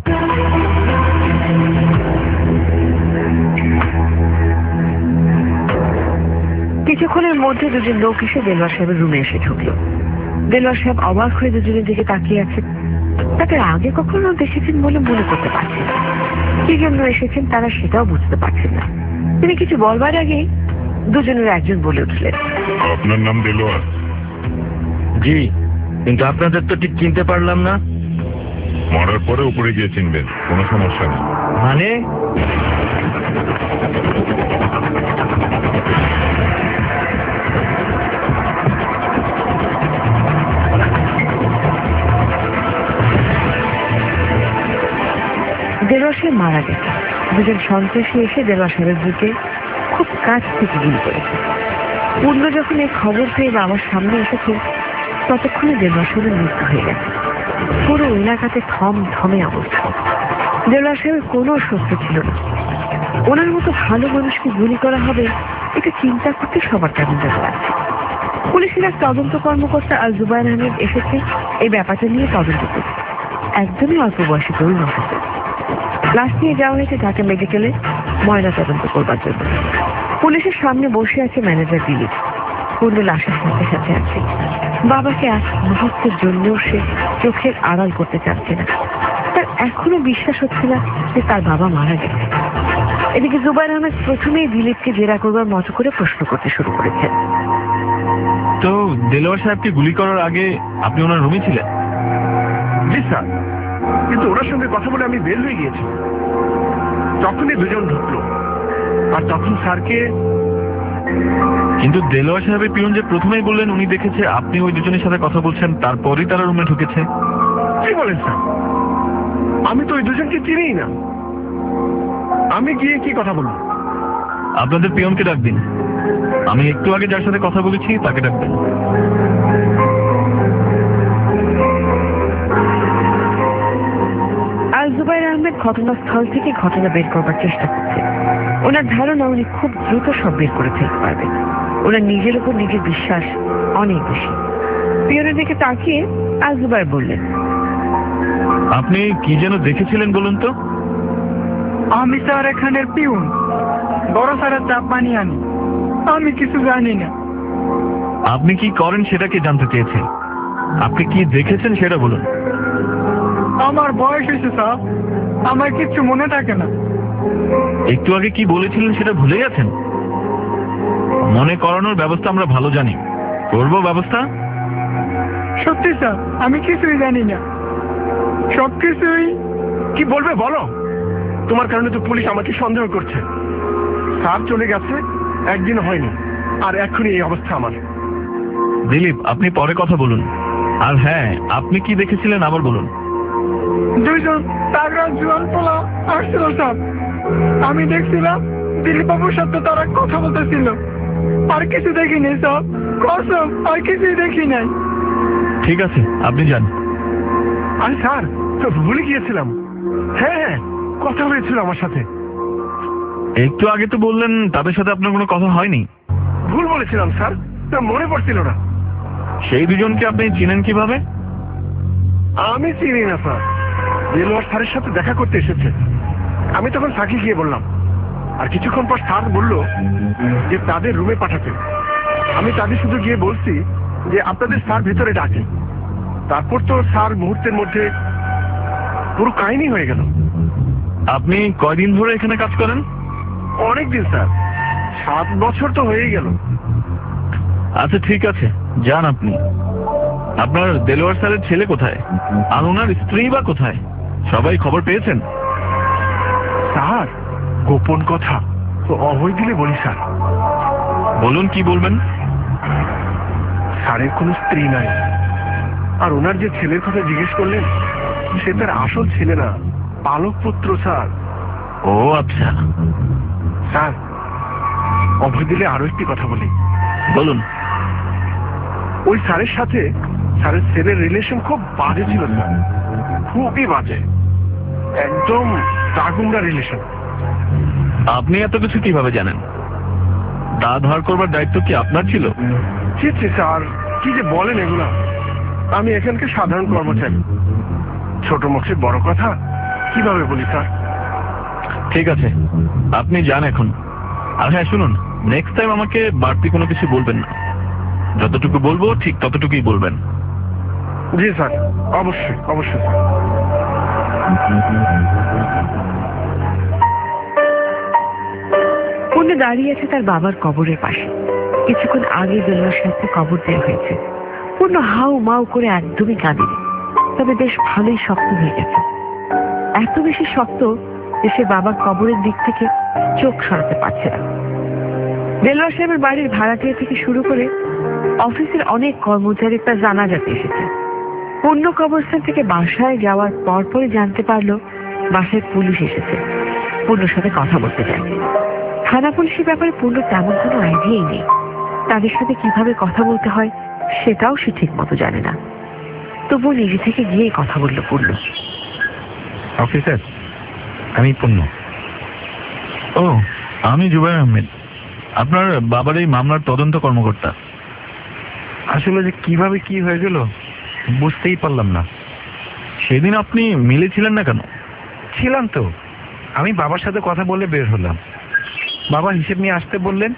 কিছুক্ষণের মধ্যে দুজন লোক এসে দেলোয়ার সাহেবের রুমে এসে ঢুকলো। দেলোয়ার সাহেব অবাক হয়ে দুজনের দিকে তাকিয়ে আছে। তাকে আগে কখনো দেখেছেন বলে মনে করতে পারছেন না। কি জন্য এসেছেন তারা সেটাও বুঝতে পারছেন না। তিনি কিছু বলবার আগে দুজনের একজন বলে উঠলেন, আপনার নাম দেলোয়ার? জি, কিন্তু আপনাদের তো ঠিক চিনতে পারলাম না। মরার পরে উপরে গিয়ে চিনবেন, কোনো সমস্যা নেই। মানে? দেলোয়ার সাহেব মারা গেছে। দুজন সন্ত্রাসী এসে দেলোয়ার সাহেবের বুকে খুব কাছ থেকে গুলি করেছে। পূর্ণ যখন এই খবর পেয়ে বাবার সামনে এসেছে, ততক্ষণে দেলোয়ার সাহেবের মৃত্যু হয়ে গেছে। পুরো এলাকাতে থম থমে অবস্থা। দেলোয়ার সাহেবের কোনো শত্রু ছিল না। ওনার মতো ভালো মানুষকে গুলি করা হবে, এটা চিন্তা করতে সবার কেমন যেন লাগছে। পুলিশের এক তদন্ত কর্মকর্তা আল জুবায়ের আহমেদ এসেছে এই ব্যাপারটা নিয়ে তদন্ত করতে। একদমই অল্প বয়সী তরুণ অফিসার। লাশ নিয়ে যাওয়া হয়েছে ঢাকা মেডিকেলে ময়না তদন্ত করবার জন্য। পুলিশের সামনে বসে আছে ম্যানেজার দিলীপ। পূর্ণ লাশের সাথে সাথে আছে। বাবাকে এক মুহূর্তের জন্যও সে চোখের আড়াল করতে চাচ্ছে না। তার এখনো বিশ্বাস হচ্ছে না যে তার বাবা মারা গেছে। এদিকে জুবায়ের আহমেদ প্রথমেই দিলীপকে জেরা করবার মতো করে প্রশ্ন করতে শুরু করেছেন। তো দেলোয়ার সাহেবকে গুলি করার আগে আপনি ওনার রুমে ছিলেন? জি স্যার, কিন্তু ওনার সঙ্গে কথা বলে আমি বের হয়ে গিয়েছি। তখনই দুজন ঢুকলো, আর তখন স্যারকে। কিন্তু দেলোয়ার সাহেবের পিয়ন যে প্রথমেই বললেন উনি দেখেছে আপনি ওই দুজনের সাথে কথা বলছেন, তারপরই তারা রুমে ঢুকেছে। কি বলেন স্যার? আমি তো ওই দুজনকে চিনিই না। আমি গিয়ে কি কথা বলবো? আপনাদের পিয়নকে ডাক দিন। আমি একটু আগে যার সাথে কথা বলেছি তাকে ডাক দিন। আল জুবায়ের আহমেদ ঘটনাস্থল থেকে ঘটনা বের করবার চেষ্টা করছে। ওনার ধারণা উনি খুব দ্রুত সব বের করে ফেলতে পারবেন। ওনার নিজের উপর নিজের বিশ্বাস অনেক বেশি। পিয়নের দিকে তাকিয়ে আল জুবায়ের বললেন, আপনি কি যেন দেখেছিলেন বলুন তো? আমি স্যার এখানের পিউন, বড় স্যারের চাপ বানিয়ে আনি। আমি কিছু জানি না। আপনি কি করেন সেটা কি জানতে চেয়েছেন? আপনি কি দেখেছেন সেটা বলুন। আমার বয়স হয়েছে স্যার, আমার কিচ্ছু মনে থাকে না। একটু আগে কি বলেছিলেন সেটা ভুলে গেছেন? মনে করানোর ব্যবস্থা আমরা ভালো জানি, করব ব্যবস্থা। সত্যি স্যার, আমি কিছুই জানি না। সবকিছুই। কি বলবে বলো? তোমার কারণে তো পুলিশ আমাকে সন্দেহ করছে। স্যার চলে গেছে একদিন হয়নি, আর এখনই এই অবস্থা আমার। দিলীপ, আপনি পরে কথা বলুন। আর হ্যাঁ, আপনি কি দেখেছিলেন আবার বলুন। দুইজন তাগড়া জোয়ান পোলা আসছিল স্যার। আমি দেখছিলাম দিলীপ বাবুর সাথে তারা কথা বলতেছিল। আর কিছু দেখিনি স্যার, কসম আর কিছুই দেখি নাই। ঠিক আছে, আপনি যান। আরে স্যার, তো ভুলে গিয়েছিলাম। হ্যাঁ হ্যাঁ, কথা হয়েছিল আমার সাথে। একটু আগে তো বললেন তাদের সাথে আপনার কোনো কথা হয়নি। ভুল বলেছিলাম স্যার, তা মনে পড়ছিল না। সেই দুজনকে আপনি চিনেন কিভাবে? আমি চিনি না স্যার। দেলোয়ার স্যারের সাথে দেখা করতে এসেছে। আমি তখন স্যারকে গিয়ে বললাম, আর কিছুক্ষণ পর স্যার বলল যে তাদের রুমে পাঠাতে। আমি তাদের শুধু গিয়ে বলছি যে আপনাদের স্যার ভেতরে ডাকে। তারপর তো স্যার মুহূর্তের মধ্যে পুরো কাহিনী হয়ে গেল। আপনি কয়দিন ধরে এখানে কাজ করেন? অনেকদিন স্যার, সাত বছর তো হয়েই গেল। আচ্ছা ঠিক আছে, যান আপনি। আপনার দেলোয়ার স্যারের ছেলে কোথায়, আর ওনার স্ত্রী বা কোথায়? সবাই খবর পেয়েছেন? স্যার, গোপন কথা তো অভয় দিলে বলি স্যার। বলুন, কি বলবেন? স্যারের কোনো স্ত্রী নাই, আর ওনার যে ছেলের কথা জিজ্ঞেস করলেন সে তার আসল ছেলে না, পালক পুত্র স্যার। ও আচ্ছা। স্যার, অভয় দিলে আরো একটি কথা বলি। বলুন। ওই স্যারের সাথে স্যারের ছেলের রিলেশন খুব বাজে ছিল স্যার, খুবই বাজে, একদম দাগুমরা রিলেশন। আপনি এত কিছু কিভাবে জানেন? দা ধার করবার দায়িত্ব কি আপনার ছিল? ছি ছি স্যার, কি যে বলেন এগুলা। আমি এখানকার সাধারণ কর্মচারী, ছোট মুখে বড় কথা কিভাবে বলি স্যার? ঠিক আছে, আপনি যান এখন। আর হ্যাঁ শুনুন, নেক্সট টাইম আমাকে বাড়তি কোনো কিছু বলবেন না। যতটুকু বলবো ঠিক ততটুকুই বলবেন। জি স্যার, অবশ্যই অবশ্যই স্যার। পূর্ণ দাঁড়িয়ে আছে তার বাবার কবরের পাশে। কিছুক্ষণ আগে দেলোয়ার সাথে কবর দেওয়া হয়েছে। পূর্ণ হাউ মাউ করে একদমই কাঁদেনি, তবে বেশ ভালোই শক্ত হয়ে গেছে। এত বেশি শক্ত যে সে বাবার কবরের দিক থেকে চোখ সরাতে পারছে না। দেলোয়ার সাহেবের বাড়ির ভাড়াটিয়া থেকে শুরু করে অফিসের অনেক কর্মচারী তার জানাজাতে এসেছে। পূর্ণ কবরস্থান থেকে বাসায় যাওয়ার পরপরই জানতে পারলো বাসায় পুলিশ এসেছে, পূর্ণর সাথে কথা বলতে চায়। থানা পুলিশের ব্যাপারে পূর্ণ তেমন কোনো আইডিয়াই নেই। তাদের সাথে কিভাবে কথা বলতে হয় সেটাও সে ঠিক মতো জানে না। তবুও নিজে থেকে গিয়ে কথা বললো পূর্ণ। অফিসার, আমি পূর্ণ। ও, আমি জুবাইর আহমেদ, আপনার বাবার এই মামলার তদন্ত কর্মকর্তা। আসলে যে কিভাবে কি হয়ে গেল বুঝতেই পারলাম না। সেদিন আপনি মিলে ছিলেন না কেন? ছিলাম তো, আমি বাবার সাথে কথা বলে বের হলাম। বাবা হিসেব নিয়ে আসতে বললেন,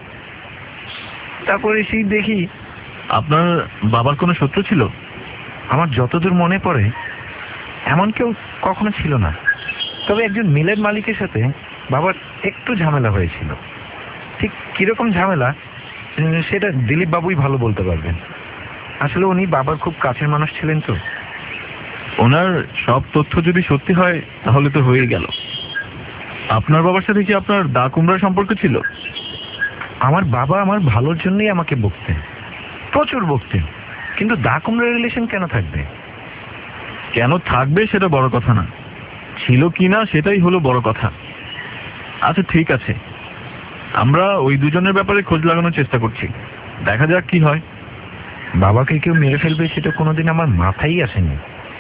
তারপরে সেই দেখি। আপনার বাবার কোনো শত্রু ছিল? আমার যতদূর মনে পড়ে এমন কেউ কখনো ছিল না, তবে একজন মিলের মালিকের সাথে বাবার একটু ঝামেলা হয়েছিল। ঠিক কিরকম ঝামেলা সেটা দিলীপ বাবুই ভালো বলতে পারবেন। আসলে উনি বাবার খুব কাছের মানুষ ছিলেন তো। ওনার সব তথ্য যদি সত্যি হয় তাহলে তো হয়েই গেল। আপনার বাবার সাথে কি আপনার দা কুমড়ার সম্পর্ক ছিল? আমার বাবা আমার ভালোর জন্যই আমাকে বকতেন, প্রচুর বকতেন, কিন্তু দা কুমড়ার রিলেশন কেন থাকবে? কেন থাকবে সেটা বড় কথা না, ছিল কি না সেটাই হলো বড় কথা। আচ্ছা ঠিক আছে, আমরা ওই দুজনের ব্যাপারে খোঁজ লাগানোর চেষ্টা করছি, দেখা যাক কি হয়। বাবাকে কেউ মেরে ফেলবে সেটা কোনোদিন আমার মাথায় আসেনি,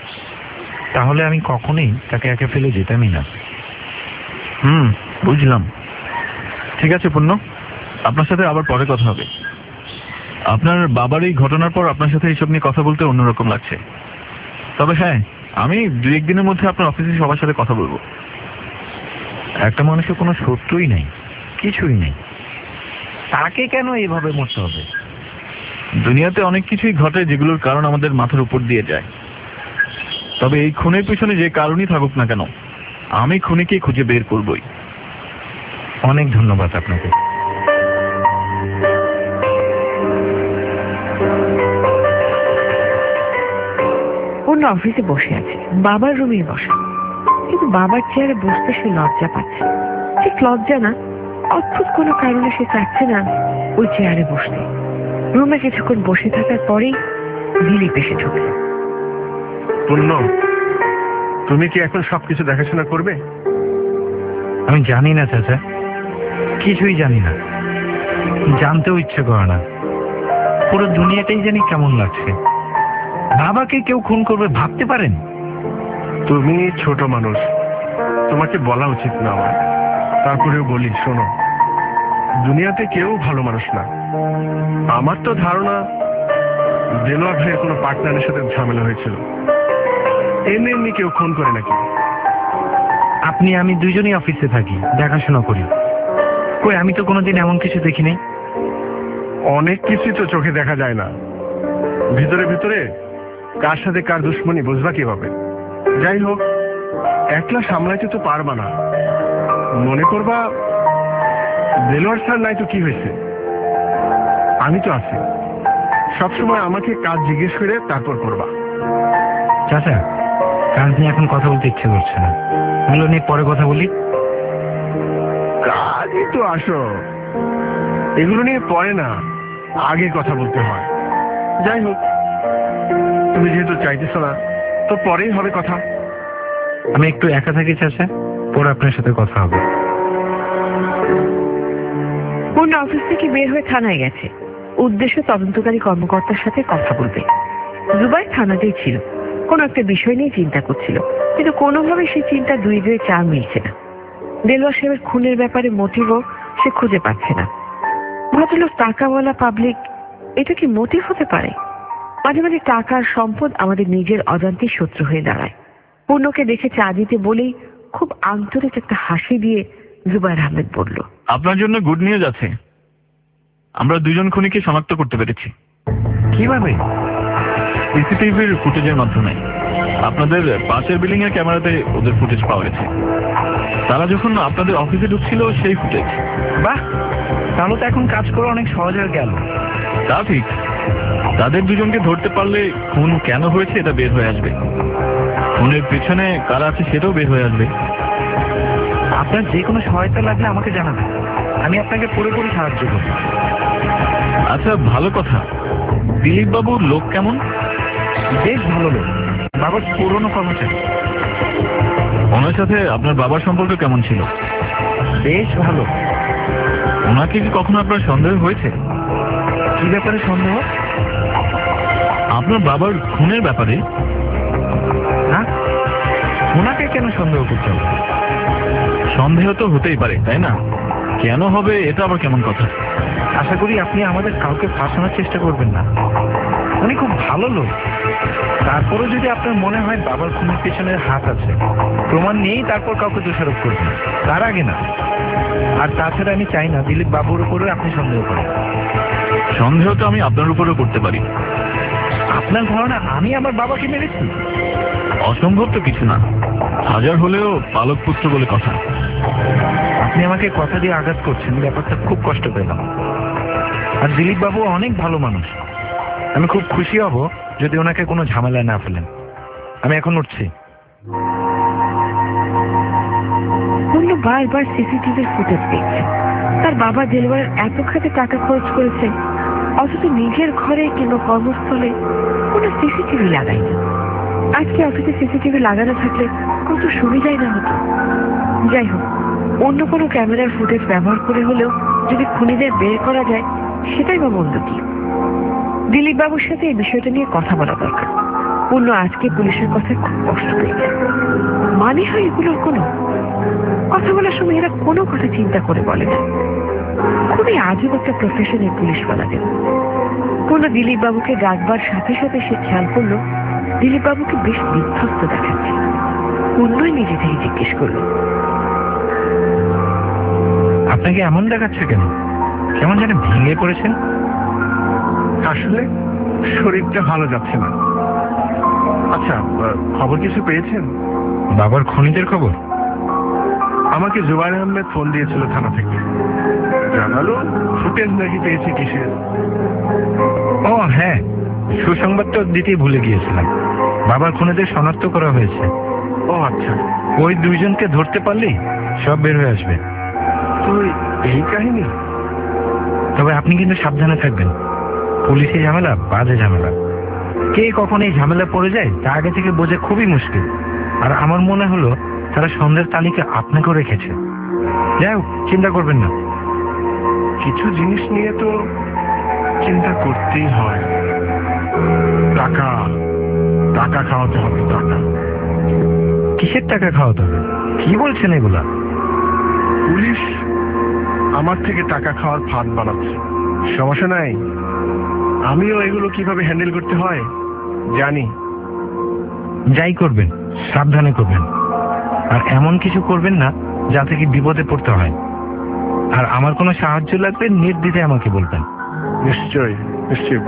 তাহলে আমি কখনোই তাকে একা ফেলে যেতামই না। হুম, বুঝলাম। ঠিক আছে পূর্ণ, আপনার সাথে আবার পরে কথা হবে। আপনার বাবার এই ঘটনার পর আপনার সাথে এইসব নিয়ে কথা বলতে অন্যরকম লাগছে। তবে হ্যাঁ, আমি দু একদিনের মধ্যে আপনার অফিসে সবার সাথে কথা বলবো। একটা মানুষের কোনো শত্রুই নেই, কিছুই নেই, তাকে কেন এইভাবে মরতে হবে? দুনিয়াতে অনেক কিছুই ঘটে যেগুলোর কারণ আমাদের মাথার উপর দিয়ে যায়। তবে এই খুনের পিছনে যে কারণই থাকুক না কেন, আমি খুনিকে খুঁজে বের করবই। অনেক ধন্যবাদ আপনাকে। পূর্ণ অফিসে বসে আছে, বাবার রুমে বসা, কিন্তু বাবার চেয়ারে বসতে সে লজ্জা পাচ্ছে। ঠিক লজ্জা না, অদ্ভুত কোনো কারণে সে চাচ্ছে না ওই চেয়ারে বসতে। রুমে কিছুক্ষণ বসে থাকার পরেই দিলীপ এসে ঢুকে। পূর্ণ, তুমি কি এখন সবকিছু দেখাশোনা করবে? আমি জানি না চাচা, কিছুই জানি না, জানতেও ইচ্ছে করে না। পুরো দুনিয়াটাই জানি কেমন লাগছে। বাবাকে কেউ খুন করবে ভাবতে পারেন? তুমি ছোট মানুষ, তোমাকে বলা উচিত না আমার, তারপরেও বলি শোনো, দুনিয়াতে কেউ ভালো মানুষ না। আমার তো ধারণা দেলোয়ার ভাইয়ের কোনো পার্টনারের সাথে ঝামেলা হয়েছিল, এমনি এমনি কেউ খুন করে নাকি। আপনি আমি দুইজনই অফিসে থাকি, দেখাশোনা করি। কই আমি তো কোনোদিন এমন কিছু দেখিনি। অনেক কিছুই তো চোখে দেখা যায় না, ভিতরে ভিতরে কার সাথে কার দুশ্মনী বুঝবা কিভাবে? যাই হোক, একলা সামলাইতে তো পারবা না। মনে করবা দেলোয়ার স্যার নাই তো কি হয়েছে, আমি তো আছি। সবসময় আমাকে কাজ জিজ্ঞেস করে তারপর করবা। চাচা, কাজ নিয়ে এখন কথা বলতে ইচ্ছে করছে না, এগুলো নিয়ে পরে কথা বলি। কাজই তো আসো, এগুলো নিয়ে পরে না, আগে কথা বলতে হয়। যাই হোক, তুমি যেহেতু চাইতেছো না, তো পরেই হবে কথা। আমি একটু একা থাকি চাচা, পরে আপনার সাথে কথা হবে। পূর্ণ অফিস থেকে বের হয়ে থানায় গেছে, উদ্দেশ্য তদন্তকারী কর্মকর্তার সাথে কথা বলবে। জুবাই থানাতেই ছিল, কোনো একটা বিষয় নিয়ে চিন্তা করছিল, কিন্তু কোনোভাবে সেই চিন্তা দুই দুই চার মিলছে না। দেলোয়ার সাহেবের খুনের ব্যাপারে মোটিভও সে খুঁজে পাচ্ছে না। ভদ্রলোক টাকাওয়ালা পাবলিক, এটা কি মোটিভ হতে পারে? মাঝে মাঝে টাকার সম্পদ আমাদের নিজের অজান্তেই শত্রু হয়ে দাঁড়ায়। পূর্ণকে দেখে চা দিতে বলেই খুব আন্তরিক একটা হাসি দিয়ে জুবাইর আহমেদ বলল, আপনার জন্য গুড নিউজ আছে। আমরা দুজন খুনিকে শনাক্ত করতে পেরেছি। কিভাবে? সিসিটিভির ফুটেজের মাধ্যমে। আপনাদের পাশের বিল্ডিং এর ক্যামেরাতে ওদের ফুটেজ পাওয়া গেছে। তারা যখন আপনাদের অফিসে ঢুকছিল সেই ফুটেজ। বাহ, তাহলে তো এখন কাজ করা অনেক সহজ হয়ে গেল। তা ঠিক, তাদের দুজনকে ধরতে পারলে খুন কেন হয়েছে এটা বের হয়ে আসবে, খুনের পেছনে কারা আছে সেটাও বের হয়ে আসবে। আপনার যে কোনো সহায়তা লাগলে আমাকে জানাবেন, আমি আপনাকে পুরোপুরি সাহায্য করব। আচ্ছা, ভালো কথা। দিলীপ বাবুর লোক কেমন? বেশ ভালো লোক, বাবার পুরনো কর্মচারী। ওনার সাথে আপনার বাবার সম্পর্ক কেমন ছিল? বেশ ভালো। ওনাকে কি কখনো আপনার সন্দেহ হয়েছে? কি ব্যাপারে সন্দেহ? আপনার বাবার খুনের ব্যাপারে। হ্যাঁ, ওনাকে কেন সন্দেহ করতে হবে? সন্দেহ তো হতেই পারে, তাই না? কেন হবে এটা আবার কেমন কথা? আশা করি আপনি আমাদের কাউকে ফাঁসানোর চেষ্টা করবেন না। উনি খুব ভালো লোক। তারপরও যদি আপনার মনে হয় বাবার খুনের পেছনের হাত আছে, প্রমাণ নিয়েই তারপর কাউকে দোষারোপ করবেন, তার আগে না। আর তাছাড়া আমি চাই না দিলীপ বাবুর উপরেও আপনি সন্দেহ করেন। সন্দেহ তো আমি আপনার উপরেও করতে পারি। আপনার ধারণা আমি আমার বাবাকে মেরেছি? অসম্ভব তো কিছু না, হাজার হলেও পালক পুত্র বলে কথা। আপনি আমাকে কথা দিয়ে আঘাত করছেন, ব্যাপারটা খুব কষ্ট পেলাম। আর দিলীপ বাবু অনেক ভালো মানুষ, আমি খুব খুশি হব যদি ওনাকে কোনো ঝামেলায় না ফেলেন। আমি এখন উঠছি। পূর্ণ বারবার সিসিটিভির ফুটেজ দেখছে। তার বাবা দেলোয়ারের এত খাতে টাকা খরচ করেছে, অথচ নিজের ঘরে কিংবা কর্মস্থলে কোনো সিসিটিভি লাগায়নি। আজকে অফিসে সিসিটিভি লাগানো থাকলে কত সুবিধাই না হতো। যাই হোক, অন্য কোনো ক্যামেরার ফুটেজ ব্যবহার করে হলেও যদি খুনিদের বের করা যায়, সেটাই বা মন্দ কি? দিলীপ বাবুর সাথে এই বিষয়টা নিয়ে কথা বলা দরকার। পূর্ণ আজকে পুলিশের কথায় খুব কষ্ট পেয়েছে। মানে হয় এগুলোর কোনো কথা বলার সময় এরা কোনো কথা চিন্তা করে বলে না। খুবই আজব একটা প্রফেশনের পুলিশ বলাদের। পূর্ণ দিলীপ বাবুকে ডাকবার সাথে সাথে সে খেয়াল করলো দিলীপ বাবুকে বেশ বিধ্বস্ত দেখাচ্ছে। পূর্ণই নিজে থেকে জিজ্ঞেস করলো, আপনাকে এমন দেখাচ্ছে কেন? কেমন যেন ভেঙে পড়েছেন? আসলে শরীরটা ভালো যাচ্ছে না। আচ্ছা, খবর কিছু পেয়েছেন? বাবার খুনিদের খবর? আমাকে জুবাইর আহমেদ ফোন দিয়েছিল থানা থেকে, জানালো ফুটেজ নাকি পেয়েছি কিসের। ও হ্যাঁ, সুসংবাদ তো দিতেই ভুলে গিয়েছিলাম। বাবার খুনিদের শনাক্ত করা হয়েছে। ও আচ্ছা, ওই দুইজনকে ধরতে পারলেই সব বের হয়ে আসবে। তো এই কাহিনী। তবে আপনি কিন্তু সাবধানে থাকবেন, পুলিশি ঝামেলা বাজে ঝামেলা। কে কখন এই ঝামেলা পড়ে যায় তা আগে থেকে বোঝা খুবই মুশকিল। আর আমার মনে হলো তারা সন্দেহের তালিকা আপনাকেও রেখেছে। যাই হোক, চিন্তা করবেন না। কিছু জিনিস নিয়ে তো চিন্তা করতেই হয়। টাকা টাকা খাওয়াতে হবে। টাকা? কিসের টাকা খাওয়াতে হবে? কি বলছেন এগুলা? পুলিশ আমার থেকে টাকা খাওয়ার ফাঁদ বানাচ্ছে। সমস্যা নাই, আমিও এগুলো কিভাবে হ্যান্ডেল করতে হয় জানি। যাই করবেন সাবধানে করবেন। আর এমন কিছু করবেন না যা থেকে বিপদে পড়তে হয়। আর আমার কোনো সাহায্য লাগবে নির্দ্বিধায় আমাকে বলবেন। নিশ্চয়ই নিশ্চয়ই।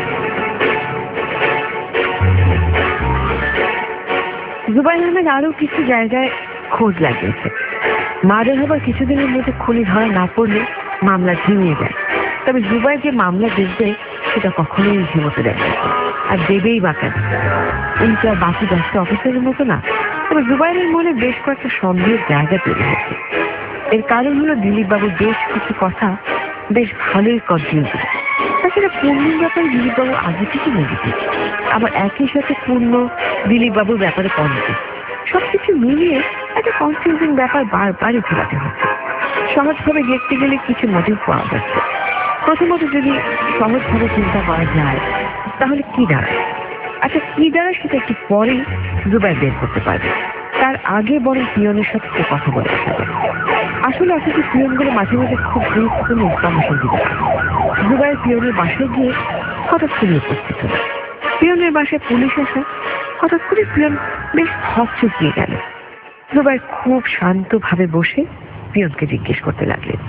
জুবাইর আহমেদ আরো কিছু জায়গায় খোঁজ লাগিয়েছে। মার্ডার হবার কিছুদিনের মধ্যে খুনি ধরা না পড়লে মামলা ঝিমিয়ে যায়। তবে জুবাইর যে মামলা দেখবে সেটা কখনোই ঝিমোতে দেবে না, আর দেবেই বা কেন? উনি তো আর বাকি দশটা অফিসারের মতো না। তবে জুবাইরের মনে বেশ কয়েকটা সন্দেহের জায়গা তৈরি হয়েছে। এর কারণ হলো দিলীপ বাবুর বেশ কিছু কথা বেশ ভালোই কনফিউজ। তাছাড়া পূর্ণের ব্যাপারে দিলীপ বাবু আগে থেকে নেগেটিভ, আবার একই সাথে পূর্ণ দিলীপ বাবুর ব্যাপারে পজিটিভ। সবকিছু মিলিয়ে একটা কনফিউজিং ব্যাপার বারবারই ঘোরাতে হচ্ছে। সহজভাবে দেখতে গেলে কিছু মোটিভ পাওয়া যাচ্ছে। প্রথমত যদি সহজভাবে চিন্তা করা যায় তাহলে কি দাঁড়ায়? আচ্ছা, কি দাঁড়ায় সেটা একটু পরেই জুবাইর বের করতে পারবে। তার আগে বরং পিয়নের সাথে একটু কথা বলে আসা যাবে। আসলে আসলে পিয়নগুলো মাঝে মাঝে খুব গুরুত্বপূর্ণ ইনফরমেশন দিতে পারে। জুবাইর পিয়নের বাসায় গিয়ে হঠাৎ করে উপস্থিত হল। পিয়নের বাসায় পুলিশ আসা, হঠাৎ করে পিয়ন বেশ হকচকিয়ে গেল। জুবাইর খুব শান্তভাবে বসে পিয়নকে জিজ্ঞেস করতে লাগলেন,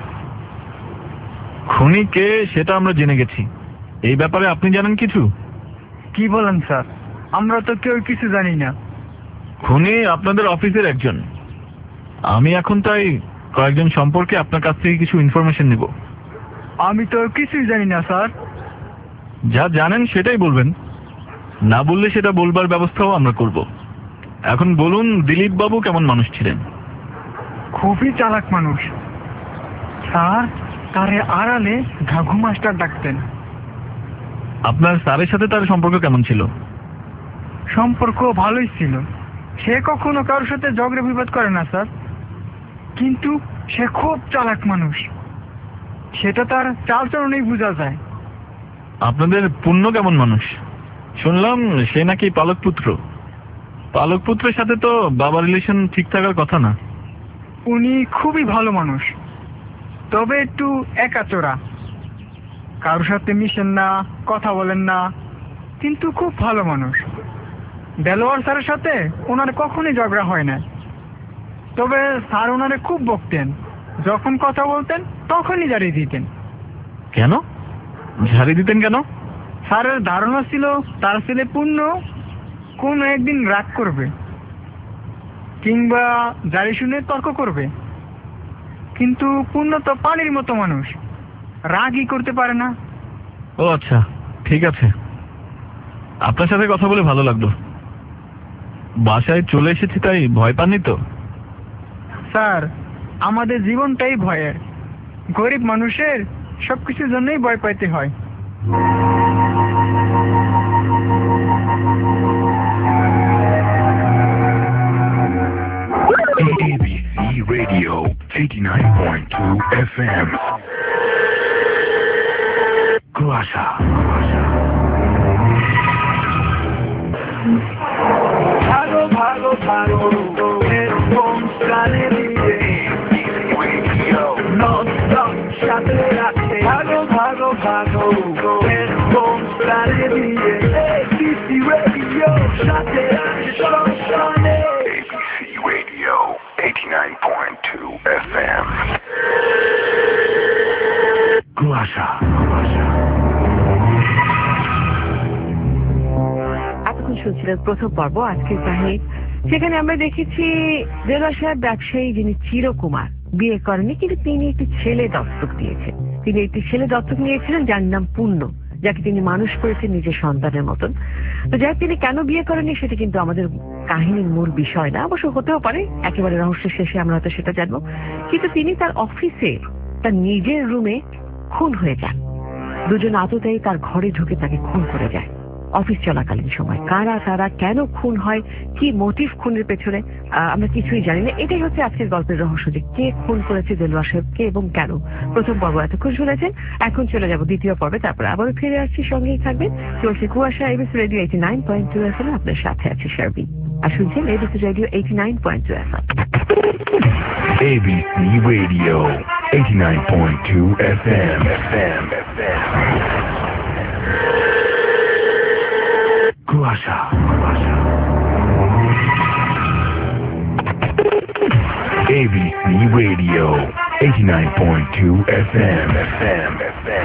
খুনি কে সেটা আমরা জেনে গেছি, এই ব্যাপারে আপনি জানেন কিছু? কি বলেন স্যার? আমরা তো কেউ কিছু জানি না। খুনি আপনাদের অফিসের একজন। আমি এখন তাই কয়েকজন সম্পর্কে আপনার কাছ থেকে কিছু ইনফরমেশন নেব। আমি তো কিছুই জানি না স্যার। যা জানেন সেটাই বলবেন, না বললে সেটা বলবার ব্যবস্থাও আমরা করব। এখন বলুন, দিলীপ বাবু কেমন মানুষ ছিলেন? খুবই চালাক মানুষ স্যার। তারে আড়ালে ঘাঘু মাস্টার ডাকতেন। আপনার স্যারের সাথে তার সম্পর্ক কেমন ছিল? সম্পর্ক ভালোই ছিল। সে কখনো কারোর সাথে ঝগড়া বিবাদ করে না স্যার, কিন্তু সে খুব চালাক মানুষ, সেটা তার চালচলনেই বোঝা যায়। আপনাদের পুণ্য কেমন মানুষ? শুনলাম সে নাকি পালক পুত্র। পালক পুত্রের সাথে তো বাবার রিলেশন ঠিক থাকার কথা না। উনি খুবই ভালো মানুষ, তবে একটু একাচোরা। কারোর সাথে মিশেন না, কথা বলেন না, কিন্তু খুব ভালো মানুষ। দেলোয়ার স্যারের সাথে ওনার কখনই ঝগড়া হয় না, তবে স্যার ওনারে খুব বকতেন। যখন কথা বলতেন তখনই ঝাড়িয়ে দিতেন। কেন ঝাড়ি দিতেন কেন? স্যারের ধারণা ছিল তার ছেলে পূর্ণ কোনো একদিন রাগ করবে কিংবা জারি শুনে তর্ক করবে, কিন্তু পূর্ণ তো পানির মতো মানুষ, রাগই করতে পারে না। ও আচ্ছা, ঠিক আছে। আপনার সাথে কথা বলে ভালো লাগলো। বাসায় চলে এসেছি তাই ভয় পাননি তো? স্যার, আমাদের জীবনটাই ভয়ের। গরিব মানুষের সবকিছুর জন্যই ভয় পাইতে হয়। A B C Radio eighty-nine point two F M. Kuasha. Bhago, bhago, bhago, headphones কানে দিয়ে non-stop সাথে রাখে। Bhago, bhago, bhago, headphones কানে দিয়ে A B C Radio সাথে রাখে সবসময়। A B C Radio eighty-nine point two F M. Kuasha. এতক্ষণ শুনছিলেন প্রথম পর্ব আজকের কাহিনী। সেখানে আমরা দেখেছি দেলোয়ার সাহেব ব্যবসায়ী যিনি চিরকুমার বিয়ে করেনি, কিন্তু তিনি একটি ছেলে দত্তক দিয়েছেন। তিনি একটি ছেলে দত্তক নিয়েছিলেন যার নাম পূর্ণ, যাকে তিনি মানুষ করেছেন নিজের সন্তানের মতন। তো যাই তিনি কেন বিয়ে করেনি সেটা কিন্তু আমাদের কাহিনীর মূল বিষয় না, অবশ্য হতেও পারে, একেবারে রহস্যের শেষে আমরা হয়তো সেটা জানবো। কিন্তু তিনি তার অফিসে তার নিজের রুমে খুন হয়ে যান। দুজন আততায়ী তার ঘরে ঢুকে তাকে খুন করে যায় অফিস চলাকালীন সময়। কারা তারা, কেন খুন হয়, কি মোটিভ খুনের পেছনে, আমরা কিছুই জানি না। এটাই হচ্ছে আজকের গল্পের রহস্য, যে কে খুন করেছে দেলোয়ার সাহেবকে এবং কেন। প্রথম পর্ব এতক্ষণ শুনেছেন, এখন চলে যাব দ্বিতীয় পর্বে, তারপর আবারও ফিরে আসছি, সঙ্গেই থাকবেন। চলছে কুয়াশা, ABC radio eighty nine point two F M. আপনার সাথে আছে শারবিন, আর শুনছেন ABC radio eighty nine point two F M. A B C Radio eighty-nine point two F M. F M. F M. Kuasha. A B C Radio, eighty-nine point two F M, F M, F M.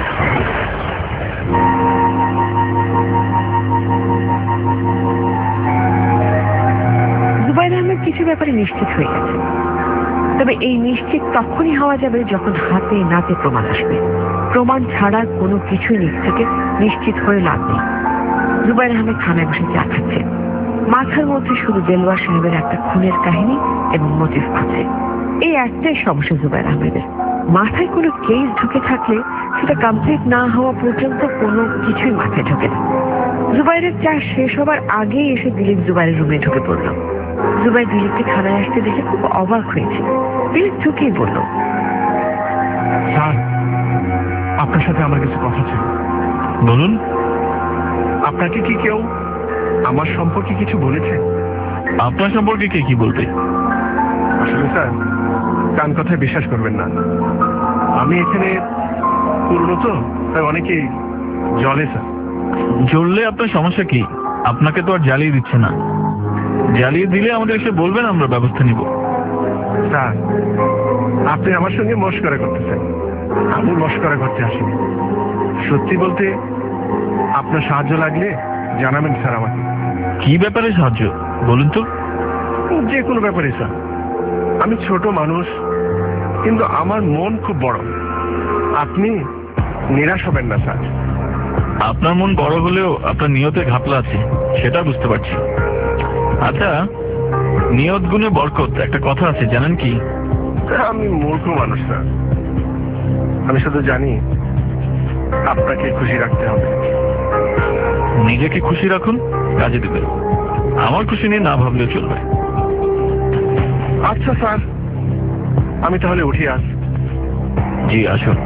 Zubair Ahmed কিছু ব্যাপারে নিশ্চিত হয়ে গেছে, তবে এই নিশ্চিত তখনই হওয়া যাবে যখন হাতে নাতে প্রমাণ আসবে। প্রমাণ ছাড়া কোনো কিছুই নিজ থেকে নিশ্চিত হয়ে লাভ নেই। জুবাইর আহমেদ থানায় বসে চা খাচ্ছে। মাথার মধ্যে শুধু দেলোয়ার সাহেবের একটা খুনের কাহিনী এবং মোটিভ আছে। এই একটাই সমস্যা জুবাইর আহমেদের, মাথায় কোনো কেস ঢুকে থাকলে সেটা কমপ্লিট না হওয়া পর্যন্ত কোনো কিছুই মাথায় ঢোকে না। জুবাইরের চা শেষ হবার আগেই এসে দিলীপ জুবাইরের রুমে ঢুকে পড়ল। জুবাইর দিলীপকে থানায় আসতে দেখে খুব অবাক হয়েছে। দিলীপ ঢুকেই বলল, স্যার, আপনার সাথে আমার কিছু কথা ছিল। বলুন। আপনাকে কি কেউ আমার সম্পর্কে কিছু বলেছে? আপনার সম্পর্কে কে কি বলতে? আসলে স্যার, কান কথায় বিশ্বাস করবেন না। আমি এখানে পুরনো তো, তাই অনেকেই জলে স্যার। জ্বললে আপনার সমস্যা কি? আপনাকে তো আর জ্বালিয়ে দিচ্ছে না। জ্বালিয়ে দিলে আমাদের এসে বলবেন, আমরা ব্যবস্থা নিব। স্যার, আপনি আমার সঙ্গে মস্করা করতেছেন। আমি মস্করা করতে আসিনি। সত্যি বলতে আপনার সাহায্য লাগলে জানাবেন স্যার আমাকে। কি ব্যাপারে সাহায্য বলুন তো? যে কোনো ব্যাপারে স্যার। আমি ছোট মানুষ, কিন্তু আমার মন খুব বড়। আপনি নিরাশ হবেন না স্যার। আপনার মন বড় হলেও আপনার নিয়তে ঘাপলা আছে, সেটা বুঝতে পারছি। আচ্ছা, নিয়ত গুণে বরকত একটা কথা আছে, জানেন কি? আমি মূর্খ মানুষ স্যার। আমি শুধু জানি আপনাকে খুশি রাখতে হবে। নিজেকে খুশি রাখুন, কাজে দেবে। আমার খুশি নিয়ে না ভাবলেও চলবে। আচ্ছা স্যার, আমি তাহলে উঠি আস। জি, আসুন।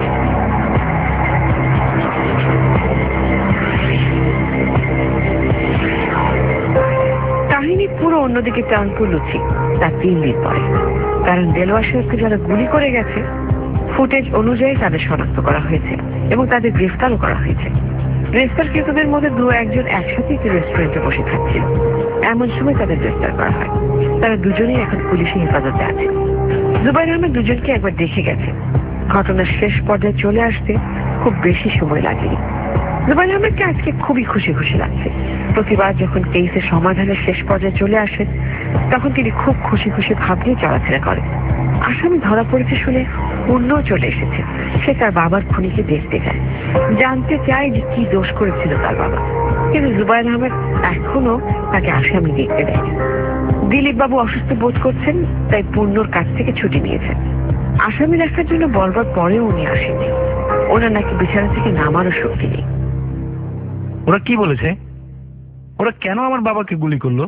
কাহিনী পুরো অন্যদিকে টার্ন করল ঠিক তার তিন দিন পরে। কারণ দেলোয়ার সাহেবকে যারা গুলি করে গেছে, ফুটেজ অনুযায়ী তাদের শনাক্ত করা হয়েছে এবং তাদের গ্রেফতারও করা হয়েছে। গ্রেফতারকৃতদের মধ্যে দু একজন একসাথে একটি রেস্টুরেন্টে বসে থাকছিল। এমন সময় তাদের গ্রেফতার করা হয়। তারা দুজনেই এখন পুলিশি হেফাজতে আছে। জুবাইর আহমেদ দুজনকে একবার দেখে গেছে। ঘটনার শেষ পর্যায়ে চলে আসতে খুব বেশি সময় লাগেনি। জুবাইর আহমেদকে আজকে খুবই খুশি খুশি লাগছে। প্রতিবার যখন কেসের সমাধানের শেষ পর্যায়ে চলে আসেন, তখন তিনি খুব খুশি খুশি ভাব নিয়ে চলাফেরা করেন। আসামি ধরা পড়েছে শুনে পূর্ণও চলে এসেছে। সে তার বাবার খুনিকে দেখতে যায়, জানতে চায় যে কি দোষ করেছিল তার বাবা। কিন্তু জুবাইর আহমেদ এখনো তাকে আসামি দেখতে দেয়। দিলীপ বাবু অসুস্থ বোধ করছেন, তাই পূর্ণর কাছ থেকে ছুটি নিয়েছেন। আসামি দেখার জন্য বলবার পরেও উনি আসেননি। ওনার নাকি বিছানা থেকে নামারও শক্তি নেই। ওরা কি বলেছে? ওরা কেন আমার বাবাকে গুলি করলো?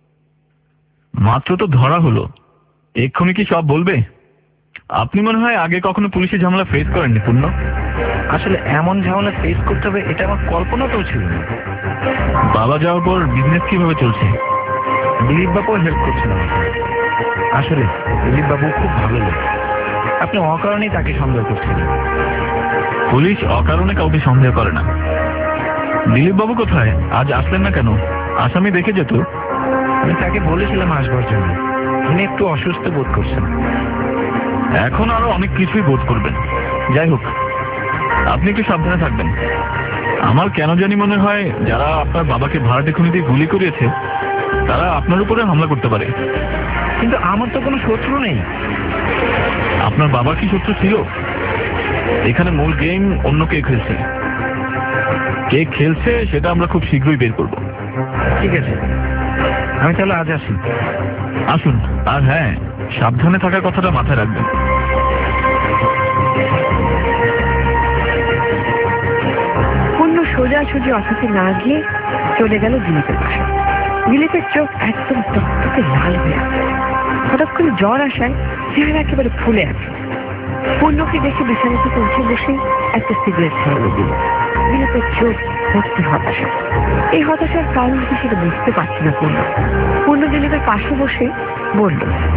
মাত্র তো ধরা হলো, এক্ষুনি কি সব বলবে? আপনি মনে হয় আগে কখনো পুলিশের ঝামেলা ফেস করেননি পূর্ণ। আসলে এমন ঝামেলা ফেস করতে হবে এটা আমার কল্পনাতেও ছিল না। বাবা যাওয়ার পর বিজনেস কিভাবে চলছে? দিলীপ বাবু হেল্প করছিল আমাকে। আসলে দিলীপ বাবু খুব ভালো লোক। আপনি অকারণেই তাকে সন্দেহ করছিলেন। পুলিশ অকারণে কাউকে সন্দেহ করে না। দিলীপ বাবু কোথায়? আজ আসলেন না কেন? আসামি দেখে যেত। আমি তাকে বলেছিলাম আসবার জন্য। উনি একটু অসুস্থ বোধ করছেন। এখন আরো অনেক কিছুই বোধ করবেন। যাই হোক, আপনি একটু সাবধানে থাকবেন। আমার কেন জানি মনে হয় যারা আপনার বাবাকে ভাড়াটে খুনি দিয়ে গুলি করিয়েছে, তারা আপনার উপরে হামলা করতে পারে। কিন্তু আমার তো কোনো শত্রু নেই। আপনার বাবা কি শত্রু ছিল? এখানে মূল গেম অন্য কে খেলছে। কে খেলছে সেটা আমরা খুব শীঘ্রই বের করব। ঠিক আছে, আমি তাহলে আজ আসি। আসুন। আর হ্যাঁ, সাবধানে থাকার কথাটা মাথায় রাখবেন। পূর্ণ সোজাসুজি অফিসে না গিয়ে চলে গেল দিলীপের বাসা। দিলীপের চোখ একদম টকটকে লাল হয়ে আছে। হঠাৎ করে জ্বর আসায় চেহারা একেবারে ফুলে আছে। পূর্ণকে দেখে বিছানা থেকে উঠে বসে একটা সিগারেট ছাড়ালো দিল। দিলীপের চোখ ভর্তি হতাশা। এই হতাশার কারণ কি সেটা বুঝতে পারছি না পূর্ণ। পূর্ণ দিলীপের পাশে বসে বলল,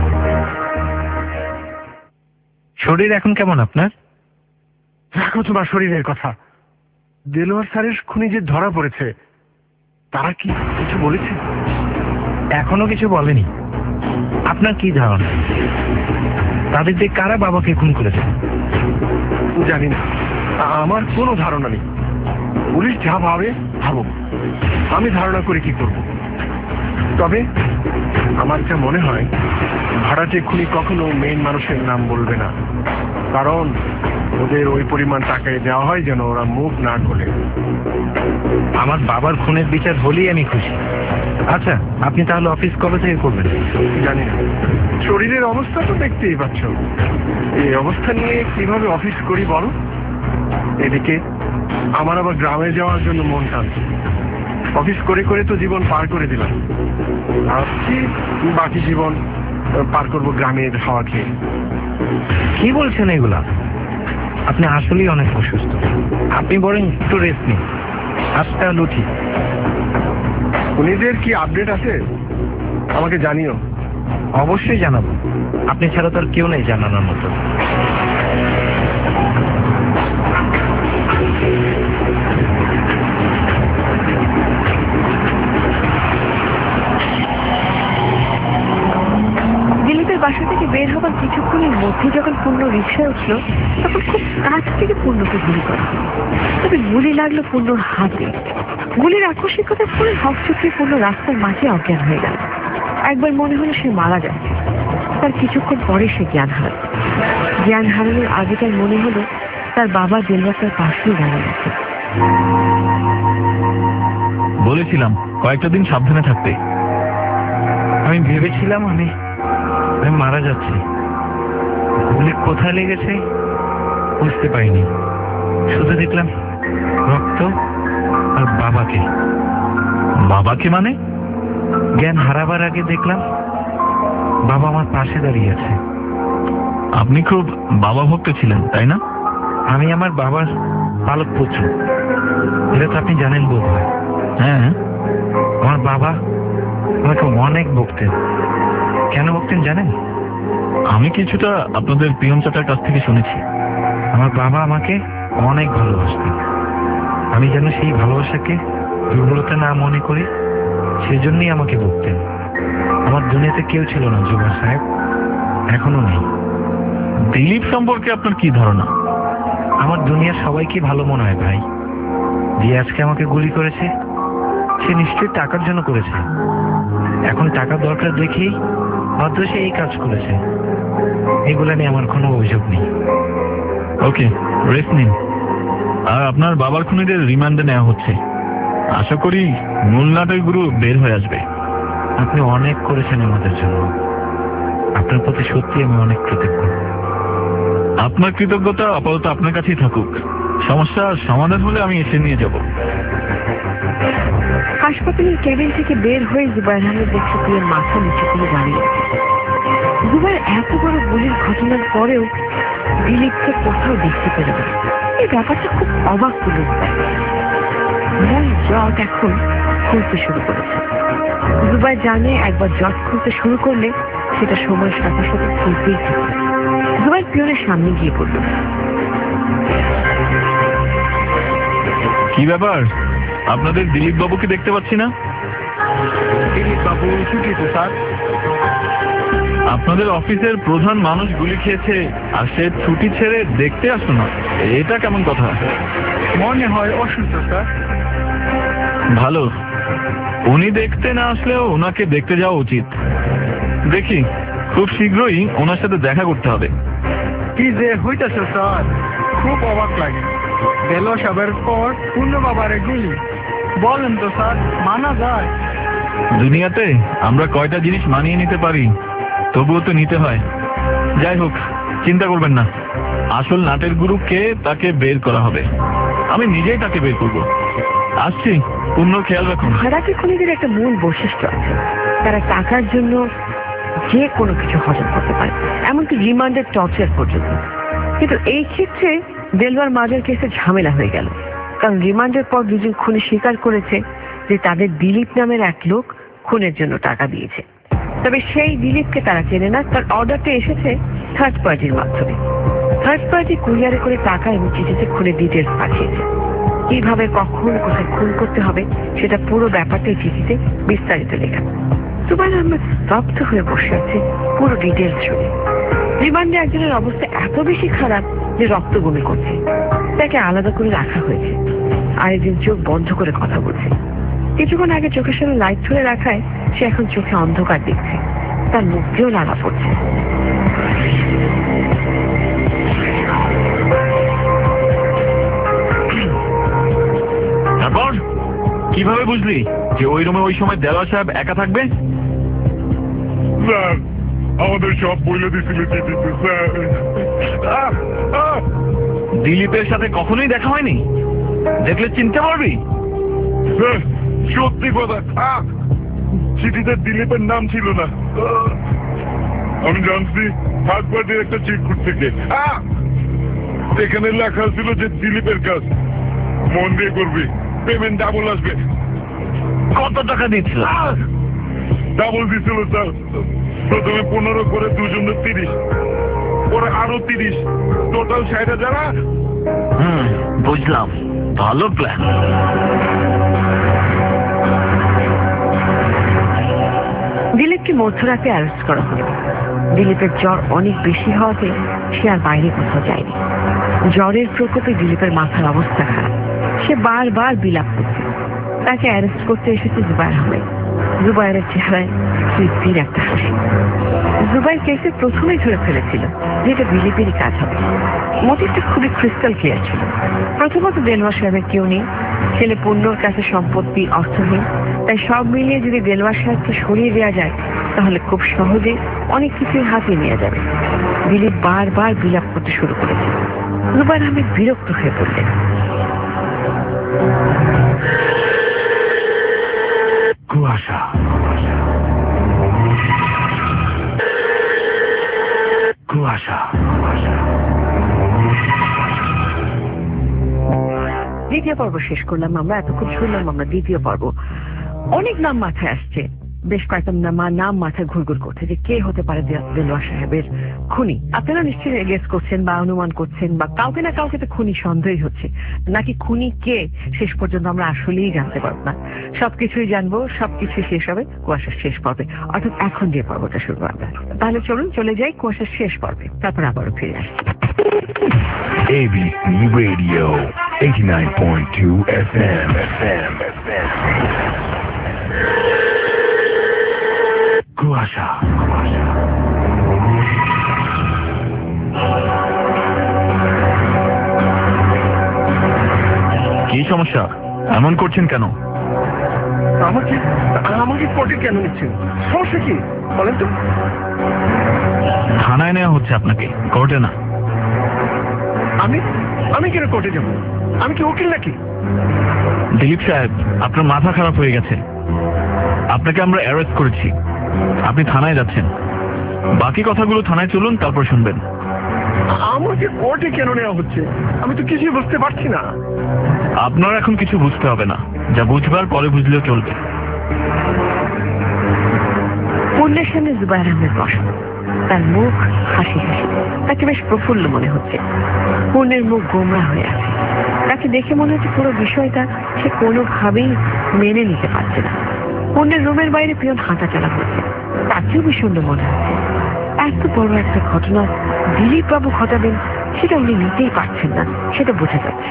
শরীর এখন কেমন আপনার? রাখো তোমার শরীরের কথা। দেলোয়ার স্যারের খুনি যে ধরা পড়েছে, তারা কি কিছু বলেছে? এখনো কিছু বলেনি। আপনার কি ধারণা তাদের দিয়ে কারা বাবাকে খুন করেছে? জানি না, আমার কোনো ধারণা নেই। পুলিশ যা ভাবে ভাবুক, আমি ধারণা করে কি করব। তবে আমার যা মনে হয়, ভাড়াটে খুনি কখনো মেইন মানুষের নাম বলবে না, কারণ ওদের ওই পরিমাণ টাকায় দেওয়া হয় যেন ওরা মুখ না খোলে। আমার বাবার খুনের বিচার হলেই আমি খুশি। আচ্ছা, আপনি তাহলে অফিস কবে থেকে করবেন? জানি না, শরীরের অবস্থা তো দেখতেই পাচ্ছ। এই অবস্থা নিয়ে কিভাবে অফিস করি বলো? এদিকে আমার আবার গ্রামে যাওয়ার জন্য মন টানছে। অফিস করে করে তো জীবন পার করে দিলাম, ভাবছি বাকি জীবন পার করবো গ্রামের হাওয়া খেয়ে। কি বলছেন এগুলা? আপনি আসলেই অনেক অসুস্থ। আপনি বরং একটু রেস্ট নিন। আজটা লুঠি। খুনিদের কি আপডেট আছে আমাকে জানিও। অবশ্যই জানাবো, আপনি ছাড়া তো আর কেউ নেই জানানোর মতো। দিলীপের বাসা থেকে বের হবার কিছুক্ষণের মধ্যে যখন পূর্ণ রিক্সায় উঠল, তখন খুব কাছ থেকে পূর্ণকে গুলি করে। তবে গুলি লাগলো পূর্ণর হাতে। গুলির আকস্মিকতার ফলে হকচকিয়ে পূর্ণ রাস্তার মাঝে অজ্ঞান হয়ে গেল। একবার মনে হলো সে মারা যাচ্ছে, তার কিছুক্ষণ পরে সে জ্ঞান হারাল। জ্ঞান হারানোর আগে তার মনে হলো তার বাবা দেলওয়ার তার পাশেই দাঁড়িয়ে আছে। বলেছিলাম কয়েকটা দিন সাবধানে থাকতে। আমি ভেবেছিলাম আমি আমি মারা যাচ্ছি। গুলি কোথায় লেগেছে বুঝতে পারিনি, শুধু দেখলাম রক্ত আর বাবাকে। বাবাকে মানে? জ্ঞান হারাবার আগে দেখলাম বাবা আমার পাশে দাঁড়িয়ে আছে। আপনি খুব বাবা ভক্ত ছিলেন, তাই না? আমি আমার বাবার পালক পুত্র, এটা তো আপনি জানেন বোধ হয়। হ্যাঁ, আমার বাবা আমাকে অনেক বকতেন। কেন বকতেন জানেন? আমি কিছুটা আপনাদের পিয়ন চাচার কাছ থেকে শুনেছি। আমার বাবা আমাকে অনেক ভালোবাসতেন। আমি যেন সেই ভালোবাসাকে দুর্বলতা না মনে করি, সেজন্যই আমাকে বকতেন। আমার দুনিয়াতে কেউ ছিল না জুবার সাহেব, এখনো নেই। দিলীপ সম্পর্কে আপনার কি ধারণা? আমার দুনিয়ার সবাইকে ভালো মনে হয় ভাই। যে আজকে আমাকে গুলি করেছে সে নিশ্চয়ই টাকার জন্য করেছে। এখন টাকা দরকার দেখেই হয়তো সে এই কাজ করেছে। এগুলা নিয়ে আমার কোনো অভিযোগ নেই। ওকে, রেস্ট নিন। আর আপনার বাবার খুনিদের রিমান্ডে নেওয়া হচ্ছে। আশা করি মূল নাটের গুরু বের হয়ে আসবে। আপনি অনেক করেছেন আমাদের জন্য, আপনার প্রতি সত্যি আমি অনেক কৃতজ্ঞ। আপনার কৃতজ্ঞতা আপাতত আপনার কাছেই থাকুক। সমস্যার সমাধান হলে আমি এসে নিয়ে যাব। হাসপাতালের কেবিন থেকে বের হয়ে জুবাইর আহমেদ দেখছে প্রিয়ের মাথা নিচু করে দাঁড়িয়ে আছে। জুবাইর এত বড় গুলির ঘটনার পরেও দিলীপকে কোথাও দেখতে পেল না। এই ব্যাপারটা খুব অবাক করল। মূল জট এখন খুলতে শুরু করেছে। জুবাইর জানে একবার জট খুলতে শুরু করলে সেটা সময়ের সাথে সাথে খুলতেই থাকে। জুবাইর পিয়নের সামনে গিয়ে পড়ল। কি ব্যাপার, আপনাদের দিলীপ বাবুকে দেখতে পাচ্ছি না? দিলীপ বাবু ছুটিতে স্যার। আপনাদের অফিসের প্রধান মানুষ গুলি খেয়েছে আর সে ছুটি ছেড়ে দেখতে আসলো না, এটা কেমন কথা? মনে হয় অসুস্থ স্যার। ভালো, উনি দেখতে না আসলেও ওনাকে দেখতে যাওয়া উচিত। দেখি খুব শীঘ্রই ওনার সাথে দেখা করতে হবে। কি যে হইতেছে স্যার, খুব অবাক লাগে। বেলো সবের পর পূর্ণ বাবারে গুলি, বলেন তো স্যার, মানা যায়? দুনিয়াতে আমরা কয়টা জিনিস মানিয়ে নিতে পারি, তবুও তো নিতে হয়। যাই হোক, চিন্তা করবেন না। আসল নাটের গুরু কে তাকে বের করা হবে। আমি নিজেই তাকে বের করব। আসছি, পূর্ণ খেয়াল রাখুন। ভাড়াটে খুনিদের একটা মূল বৈশিষ্ট্য আছে, তারা টাকার জন্য যে কোনো কিছু হজম করতে পারে, এমনকি রিমান্ডের টর্চার পর্যন্ত। কিন্তু এই ক্ষেত্রে দেলওয়ার মাজার কেসে ঝামেলা হয়ে গেল, কারণ রিমান্ডের পর দুজন খুনি স্বীকার করেছে যে তাদের দিলীপ নামের এক লোক খুনের জন্য টাকা দিয়েছে। তবে সেই দিলীপকে তারা চেনে না, তার অর্ডারটা এসেছে থার্ড পার্টির মাধ্যমে। থার্ড পার্টি কুরিয়ারে করে টাকা এবং চিঠিতে খুনের ডিটেলস পাঠিয়েছে। কিভাবে, কখন, কোথায় খুন করতে হবে সেটা পুরো ব্যাপারটাই চিঠিতে বিস্তারিত লেখা। জুবাইর আহমেদ স্তব্ধ হয়ে বসে আছে পুরো ডিটেলস শুনে। রিমান্ডে একজনের অবস্থা এত বেশি খারাপ যে রক্ত বমি করছে, তাকে আলাদা করে রাখা হয়েছে। আরেকজন চোখ বন্ধ করে কথা বলছে। কিছুক্ষণ আগে চোখের সামনে লাইট ধরে রাখায় সে এখন চোখে অন্ধকার দেখছে, তার মুখ দিয়েও লাগা পড়ছে। তারপর কিভাবে বুঝলি যে ওই রুমে ওই সময় দেওয়ার সাহেব একা থাকবে? স্যার আমাদের সব বলে দিছিল দিদিতে স্যার। আহ, আহ। দিলীপের সাথে কখনোই দেখা হয়নি? দেখলে চিনতে পারবি? স্যার সত্যি কথা, আহ, চিঠিতে দিলীপের নাম ছিল না। আহ, আমি জানছি হাটবাটির একটা চিরকুট থেকে। আহ, এখানে লেখা ছিল যে দিলীপের কাজ, মন দিয়ে করবি, পেমেন্ট ডাবল আসবে। কত টাকা দিচ্ছিল? ডাবল দিছিল স্যার। প্রথমে পনেরো করে দুজনের তিরিশ, পরে আরো তিরিশ, টোটাল ষাট হাজার। হুম, বুঝলাম, ভালো প্ল্যান। দিলীপকে মধ্যরাতে অ্যারেস্ট করা হলো। দিলীপের জ্বর অনেক বেশি হওয়াতে সে আর বাইরে কোথাও যায়নি। জ্বরের প্রকোপে দিলীপের মাথার অবস্থা খারাপ, সে বারবার বিলাপ করছে। তাকে অ্যারেস্ট করতে এসেছে জুবাইর আহমেদ। জুবাইরের চেহারায় তৃপ্তির একটা হাসি। জুবাইর কেসে প্রথমেই ধরে ফেলেছিল যে এটা দিলীপেরই কাজ হবে। মোটিভটা খুবই ক্রিস্টাল ক্লিয়ার ছিল। প্রথমত দেলোয়ার সাহেবের কেউ নেই, ছেলে পূর্ণর কাছে সম্পত্তি অর্থহীন, তাই সব মিলিয়ে যদি দেলোয়ার সাহেবকে সরিয়ে দেওয়া যায় তাহলে খুব সহজে অনেক কিছুই হাতিয়ে নেওয়া যাবে। দিলীপ বারবার বিলাপ করতে শুরু করেছে। জুবাইর আহমেদ বিরক্ত হয়ে পড়লেন। কুয়াশা, কুয়াশা, দ্বিতীয় পর্ব শেষ করলাম আমরা। এতক্ষণ শুনলাম আমরা দ্বিতীয় পর্ব। অনেক নাম মাথায় আসছে, বেশ কয়েকটা নাম নাম মাথায় ঘুরঘুর করছে যে কে হতে পারে দেলোয়ার সাহেবের খুনি। আপনারা নিশ্চয়ই গেস করছেন বা অনুমান করছেন, বা কাউকে না কাউকে তো খুনি সন্দেহই হচ্ছে। নাকি খুনি কে শেষ পর্যন্ত আমরা আসলেই জানতে পারবো না। সবকিছুই জানবো, সবকিছু শেষ হবে কুয়াশার শেষ পর্বে, অর্থাৎ এখন যে পর্বটা শুরু হবে। তাহলে চলুন চলে যাই কুয়াশার শেষ পর্বে, তারপর আবারও ফিরে আসি। A B C Radio eighty-nine point two F M. F M. F M. কুয়াশা, কি সমস্যা? এমন করছেন কেন? আমাকে আমাকে কোর্টে কেন নিচ্ছেন? সমস্যা কি বলেন তো? থানায় নেওয়া হচ্ছে আপনাকে, কোর্টে না। আমি আমি কেন কোর্টে যাব? আমি কি উকিল নাকি? দিলীপ সাহেব, আপনার মাথা খারাপ হয়ে গেছে। আপনাকে আমরা অ্যারেস্ট করেছি, আপনি থানায় যাচ্ছেন। বাকি কথাগুলো থানায় চলুন, তারপর শুনবেন। আমাকে কোর্টে কেন নেওয়া হচ্ছে? আমি তো কিছুই বুঝতে পারছি না। আপনার এখন কিছু বুঝতে হবে না, যা বুঝবার পরে বুঝলেও চলবে। পূর্ণের সামনে জুবাইর আহমেদ বসা, তার মুখ হাসি হাসি, তাকে বেশ প্রফুল্ল মনে হচ্ছে। পূর্ণের মুখ গোমরা হয়ে আছে, তাকে দেখে মনে হচ্ছে পুরো বিষয়টা সে কোনোভাবেই মেনে নিতে পারছে না। পূর্ণের রুমের বাইরে পিয়ন হাঁটা চলা করছে, তাকেও বিষণ্ণ মনে হচ্ছে। এত বড় একটা ঘটনা দিলীপ বাবু ঘটাবেন সেটা উনি নিতেই পারছেন না, সেটা বোঝা যাচ্ছে।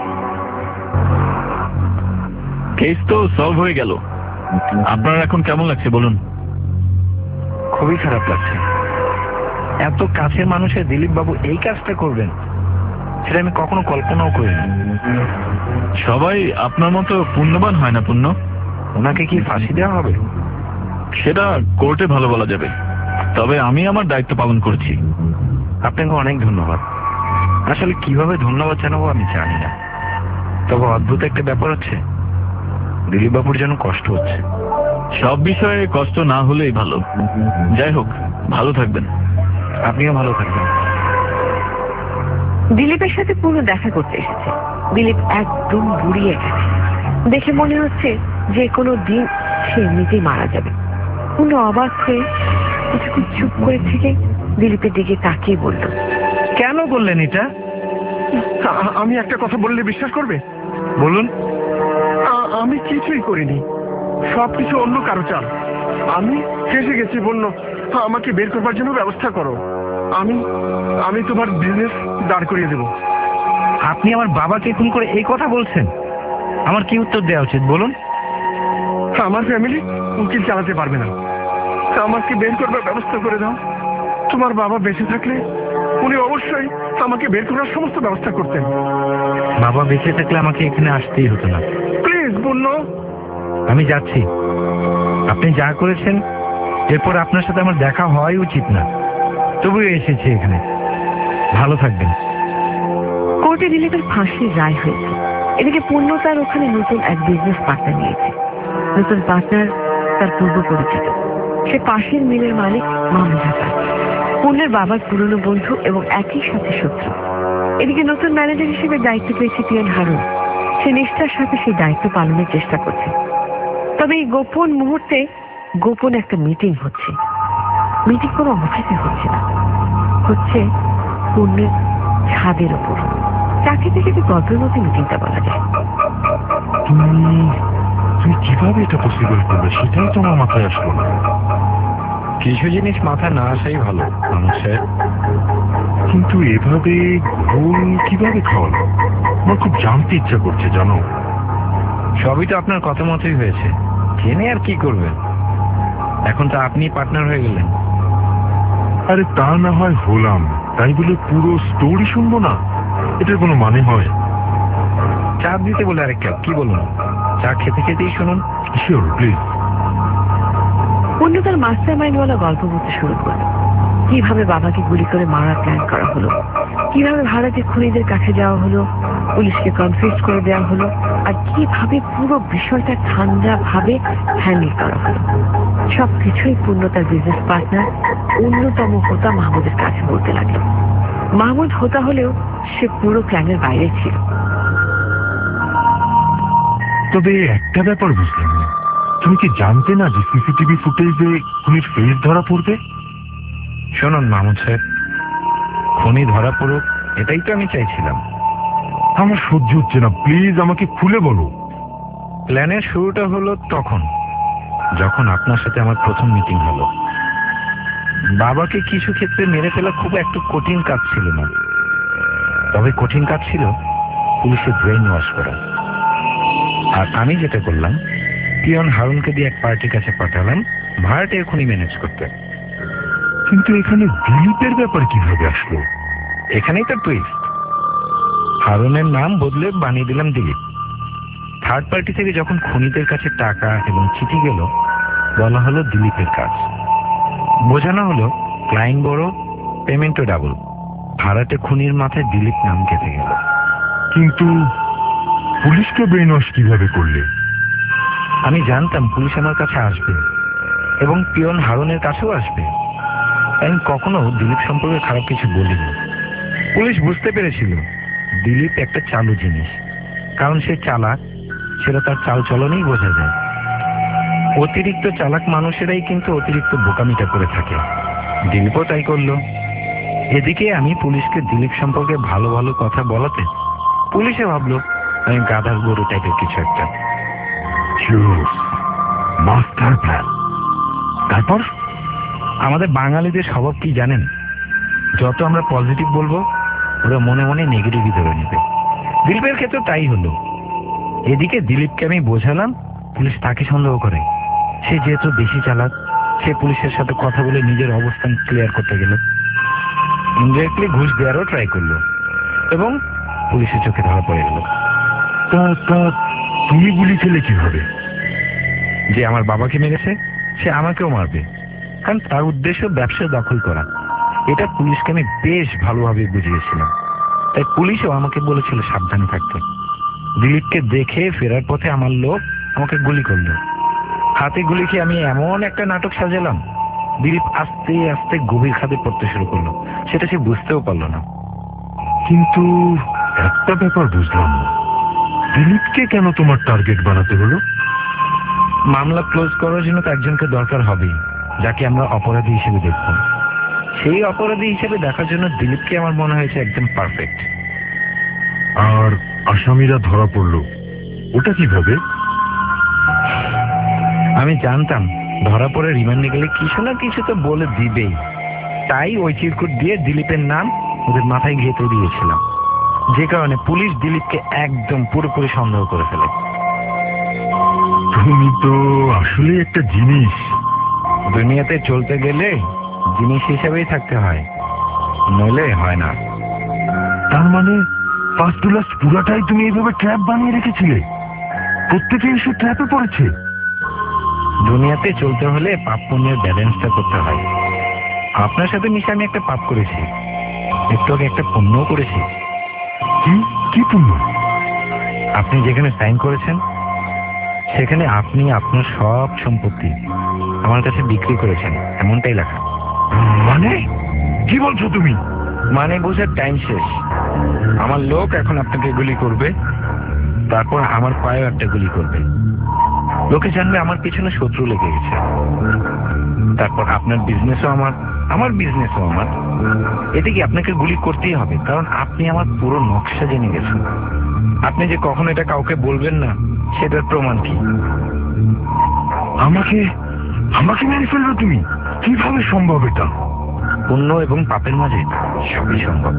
কেস তো সলভ হয়ে গেল, আপনার এখন কেমন লাগছে বলুন? খুবই খারাপ লাগছে। এত কাছের মানুষের দিলীপ বাবু এই কাজটা করবেন সেটা আমি কখনো কল্পনাও করিনি। সবাই আপনার মতো পুণ্যবান হয় না পুণ্য। ওনাকে কি ফাঁসি দেওয়া হবে? সেটা কোর্টে ভালো বলা যাবে, তবে আমি আমার দায়িত্ব পালন করছি। আপনাকে অনেক ধন্যবাদ। আসলে কিভাবে ধন্যবাদ জানাবো আমি জানি না। তবে অদ্ভুত একটা ব্যাপার হচ্ছে, দিলীপ বাবুর যেন কষ্ট হচ্ছে। সব বিষয়ে কষ্ট না হলেই ভালো। যাই হোক, ভালো থাকবেন। আপনিও ভালো থাকবেন। দিলীপের সাথে পূর্ণ দেখা করতে এসেছে। দিলীপ একদম বুড়িয়ে গেছে, দেখে মনে হচ্ছে যে কোনো দিন সে এমনিতেই মারা যাবে। পূর্ণ অবাক হয়ে কিছুক্ষণ চুপ করে থেকে দিলীপের দিকে তাকিয়ে বলল, কেন বললেন এটা? আ- আমি একটা কথা বললে বিশ্বাস করবে? বলুন। আ- আমি কিছুই করিনি, সবকিছু অন্য কারো চাল। আমি ফেসে গেছি বন্য, আমাকে বের করবার জন্য ব্যবস্থা করো। আমি আমি তোমার বিজনেস দাঁড় করিয়ে দেবো। আপনি আমার বাবাকে খুন করে এই কথা বলছেন? আমার কি উত্তর দেওয়া উচিত বলুন? আমার ফ্যামিলি উকিল চালাতে পারবে না, আমাকে বের করবার ব্যবস্থা করে দাও। তোমার বাবা বেঁচে থাকলে উনি অবশ্যই আমাকে বের করার সমস্ত ব্যবস্থা করতেন। বাবা বেঁচে থাকলে আমাকে এখানে আসতেই হতো না। প্লিজ বন্য। আমি যাচ্ছি। আপনি যা করেছেন এরপর আপনার সাথে আমার দেখা হওয়াই উচিত না, তবুও এসেছি এখানে। ভালো থাকবেন। কোর্টে দিলীপের ফাঁসির রায় হয়েছে। এদিকে পূর্ণ তার ওখানে নতুন এক বিজনেস পার্টনার নিয়েছে। নতুন পার্টনার তার পূর্ব পরিচিত, সে পাশের মিলের মালিক মাহমুদ হাসান, পূর্ণের বাবার পুরনো বন্ধু এবং একই সাথে শত্রু। এদিকে নতুন ম্যানেজার হিসেবে দায়িত্ব পেয়েছে পিয়ন হারুন। সে নিষ্ঠার সাথে সেই দায়িত্ব পালনের চেষ্টা করছে। তবে এই গোপন মুহূর্তে গোপন একটা মিটিং হচ্ছে। মিটিং কোনো অফিসে হচ্ছে না, হচ্ছে পূর্ণের ছাদের ওপর। চাকরি থেকে যে গল্পের মধ্যে মিটিংটা বলা যায়। তুমি তুমি কিভাবে এটা পসিবল করবে সেটাই তো আমার মাথায় আসলো না। কিছু জিনিস মাথায় না আসাই ভালো মানুষ স্যার। কিন্তু এভাবে ঘুম কিভাবে খাওয়ালো? আমার খুব জানতে ইচ্ছা করছে জানো। সবই তো আপনার কথা মতোই হয়েছে, জেনে আর কি করবেন? এখন তো আপনি পার্টনার হয়ে গেলেন। আরে তা না হয় হলাম, তাই বলে পুরো স্টোরি শুনবো না? এটার কোনো মানে হয়? চা দিতে বলে আরেক কাপ, কি বলুন? চা খেতে খেতেই শুনুন। Sure, please. পূর্ণ তার মাস্টার মাইন্ডওয়ালা গল্প বলতে শুরু করলো। কিভাবে বাবাকে গুলি করে মারার প্ল্যান করা হলো, কিভাবে ভাড়াটে খুনিদের কাছে যাওয়া হলো, পুলিশকে কনফিউজ করে দেওয়া হলো, আর কিভাবে পুরো বিষয়টা ঠান্ডা ভাবে হ্যান্ডেল করা হলো। সবকিছুই পূর্ণ তার বিজনেস পার্টনার অন্যতম হোতা মাহমুদের কাছে বলতে লাগলো। মাহমুদ হোতা হলেও সে পুরো প্ল্যানের বাইরে ছিল। তবে একটা ব্যাপার বুঝলাম না, তুমি কি জানতে না যে সিসিটিভি ফুটেজে খুনির ফেস ধরা পড়বে? শুনুন মাহমুদ সাহেব, খুনি ধরা পড়ুক এটাই তো আমি চাইছিলাম। আমার সহ্য হচ্ছে না, প্লিজ আমাকে খুলে বলো। প্ল্যানের শুরুটা হলো তখন যখন আপনার সাথে আমার প্রথম মিটিং হলো। বাবাকে কিছু ক্ষেত্রে মেরে ফেলা খুব একটা কঠিন কাজ ছিল না, তবে কঠিন কাজ ছিল পুলিশের ব্রেইন ওয়াশ করা। আর আমি যেটা করলাম, পিয়ন হারুনকে দিয়ে এক পার্টির কাছে পাঠালাম ভাড়াটে খুনি ম্যানেজ করতে। কিন্তু এখানে দিলীপের ব্যাপার কিভাবে আসলো? এখানেই তো টুইস্ট। হারুনের নাম বদলে বানিয়ে দিলাম দিলীপ। থার্ড পার্টি থেকে যখন খুনিদের কাছে টাকা এবং চিঠি গেল, বলা হলো দিলীপের কাজ। বোঝানো হলো ক্লায়েন্ট বড়, পেমেন্টও ডাবল। ভাড়াটে খুনির মাথায় দিলীপ নাম কেটে গেল। কিন্তু পুলিশকে ব্রেন ওয়াশ কিভাবে করলে? আমি জানতাম পুলিশ আমার কাছে আসবে এবং পিয়ন হারুনের কাছেও আসবে। আমি কখনো দিলীপ সম্পর্কে খারাপ কিছু বলিনি। পুলিশ বুঝতে পেরেছিল দিলীপ একটা চালু জিনিস, কারণ সে চালাক, সেটা তার চাল চলনেই বোঝা যায়। অতিরিক্ত চালাক মানুষেরাই কিন্তু অতিরিক্ত বোকামিটা করে থাকে। দিলীপও তাই করলো। এদিকে আমি পুলিশকে দিলীপ সম্পর্কে ভালো ভালো কথা বলাতে পুলিশে ভাবলো আমি গাধার গরু টাইপের কিছু একটা। Master plan. তারপর আমাদের বাঙালিদের স্বভাব কি জানেন? যত আমরা পজিটিভ বলবো ওরা মনে মনে নেগেটিভই ধরে নেবে। দিলীপের ক্ষেত্রে তাই হলো। এদিকে দিলীপকে আমি বোঝালাম পুলিশ তাকে সন্দেহ করে। সে যেহেতু বেশি চালাক, সে পুলিশের সাথে কথা বলে নিজের অবস্থান ক্লিয়ার করতে গেল। ইনডিরেক্টলি ঘুষ দেওয়ারও ট্রাই করলো এবং পুলিশের চোখে ধরা পড়ে গেল। তুমি গুলি খেলে কিভাবে? যে আমার বাবাকে মেরেছে সে আমাকেও মারবে, কারণ তার উদ্দেশ্য ব্যবসা দখল করা। এটা পুলিশকে আমি বেশ ভালোভাবে বুঝিয়েছিলাম, তাই পুলিশও আমাকে বলেছিল সাবধানে থাকতে। দিলীপকে দেখে ফেরার পথে আমার লোক আমাকে গুলি করলো। হাতে গুলি খেয়ে আমি এমন একটা নাটক সাজালাম, দিলীপ আস্তে আস্তে গভীর খাদে পড়তে শুরু করলো। সেটা সে বুঝতেও পারলো না। কিন্তু একটা ব্যাপার বুঝলাম না, দিলীপকে কেন তোমার টার্গেট বানাতে হলো? মামলা ক্লোজ করার জন্য তো একজনকে দরকার হবেই, যাকে আমরা অপরাধী হিসেবে দেখব। সেই অপরাধী হিসেবে দেখার জন্য দিলীপকে আমার মনে হয়েছে একদম পারফেক্ট। আর আসামিরা ধরা পড়লো, ওটা কিভাবে? আমি জানতাম ধরা পড়ে রিমান্ডে গেলে কিছু না কিছু তো বলে দিবেই, তাই ওই চিরকুট দিয়ে দিলীপের নাম ওদের মাথায় ঘেঁটে দিয়েছিলাম, যে কারণে পুলিশ দিলীপকে একদম পুরোপুরি সন্দেহ করে ফেলে। তুমি তো আসলে একটা জিনিস। দুনিয়াতে চলতে গেলে জিনিস হিসাবেই থাকতে হয়, নইলে হয় না। তার মানে ফার্স্ট টু লাস্ট পুরাটাই তুমি এইভাবে ট্র্যাপ বানিয়ে রেখেছিলে? প্রত্যেকে এসে ট্র্যাপে পড়েছে? দুনিয়াতে চলতে হলে পাপ পুণ্যের ব্যালেন্সটা করতে হয়। আপনার সাথে মিশে আমি একটা পাপ করেছি, একটু আগে একটা পুণ্যও করেছি। কি কি পুণ্য? আপনি যেখানে সাইন করেছেন সেখানে আপনি আপনার সব সম্পত্তি আমার কাছে বিক্রি করেছেন, এমনটাই লেখা। মানে কি বলছো তুমি? মানে বোঝার টাইম শেষ। আমার লোক এখন আপনাকে গুলি করবে, তারপর আমার পায়েও একটা গুলি করবে। লোকে জানবে আমার পিছনে শত্রু লেগে গেছে। তারপর আপনার বিজনেসও আমার, আমার বিজনেসও আমার। এতে কি আপনাকে গুলি করতেই হবে, কারণ আপনি আমার পুরো নকশা জেনে গেছেন। আপনি যে কখনো এটা কাউকে বলবেন না সেটার প্রমাণ কি? আমাকে আমাকে মেরে ফেলবে তুমি? কিভাবে সম্ভব এটা? পুণ্য এবং পাপের মাঝে সবই সম্ভব।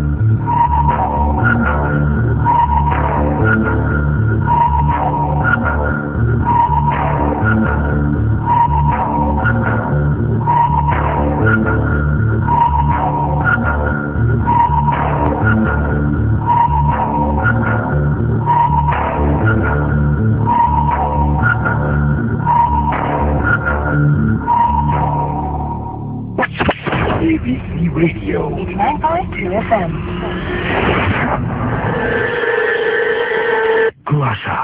A B C Radio eighty-nine point two F M. কুয়াশা।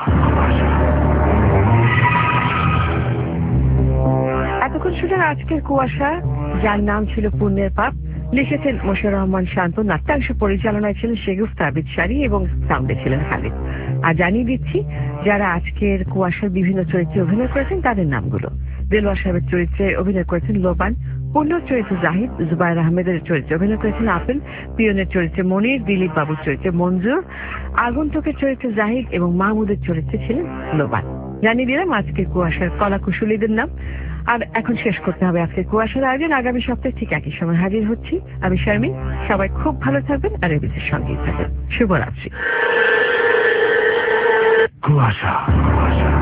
এতক্ষণ শুনেন আজকের কুয়াশা, যার নাম ছিল পুণ্যের পাপ। লিখেছেন মোশাররফ রহমান শান্ত, নাট্যাংশ পরিচালনায় ছিলেন শেগুফতা আবিদ শাড়ি এবং সাউন্ডে ছিলেন খালিদ। আর জানিয়ে দিচ্ছি যারা আজকের কুয়াশার বিভিন্ন চরিত্রে অভিনয় করেছেন তাদের নামগুলো। দেলোয়ার সাহেবের চরিত্রে অভিনয় করেছেন লোবান, পূর্ণর চরিত্রে জাহিদ, জুবাইর আহমেদের চরিত্রে অভিনয় করেছেন আপেল, পিয়নের চরিত্রে মনির, দিলীপ বাবুর চরিত্রে মঞ্জুর, আগন্তুকের চরিত্রে জাহিদ এবং মাহমুদের চরিত্রে ছিলেন লোবান। জানিয়ে দিলাম আজকের কুয়াশার কলা কুশলীদের নাম। আর এখন শেষ করতে হবে আজকের কুয়াশার আয়োজন। আগামী সপ্তাহে ঠিক একই সময় হাজির হচ্ছি আমি শারমিন। সবাই খুব ভালো থাকবেন আর এবিসির সঙ্গেই থাকবেন। শুভরাত্রি। কুয়াশা কুয়াশা।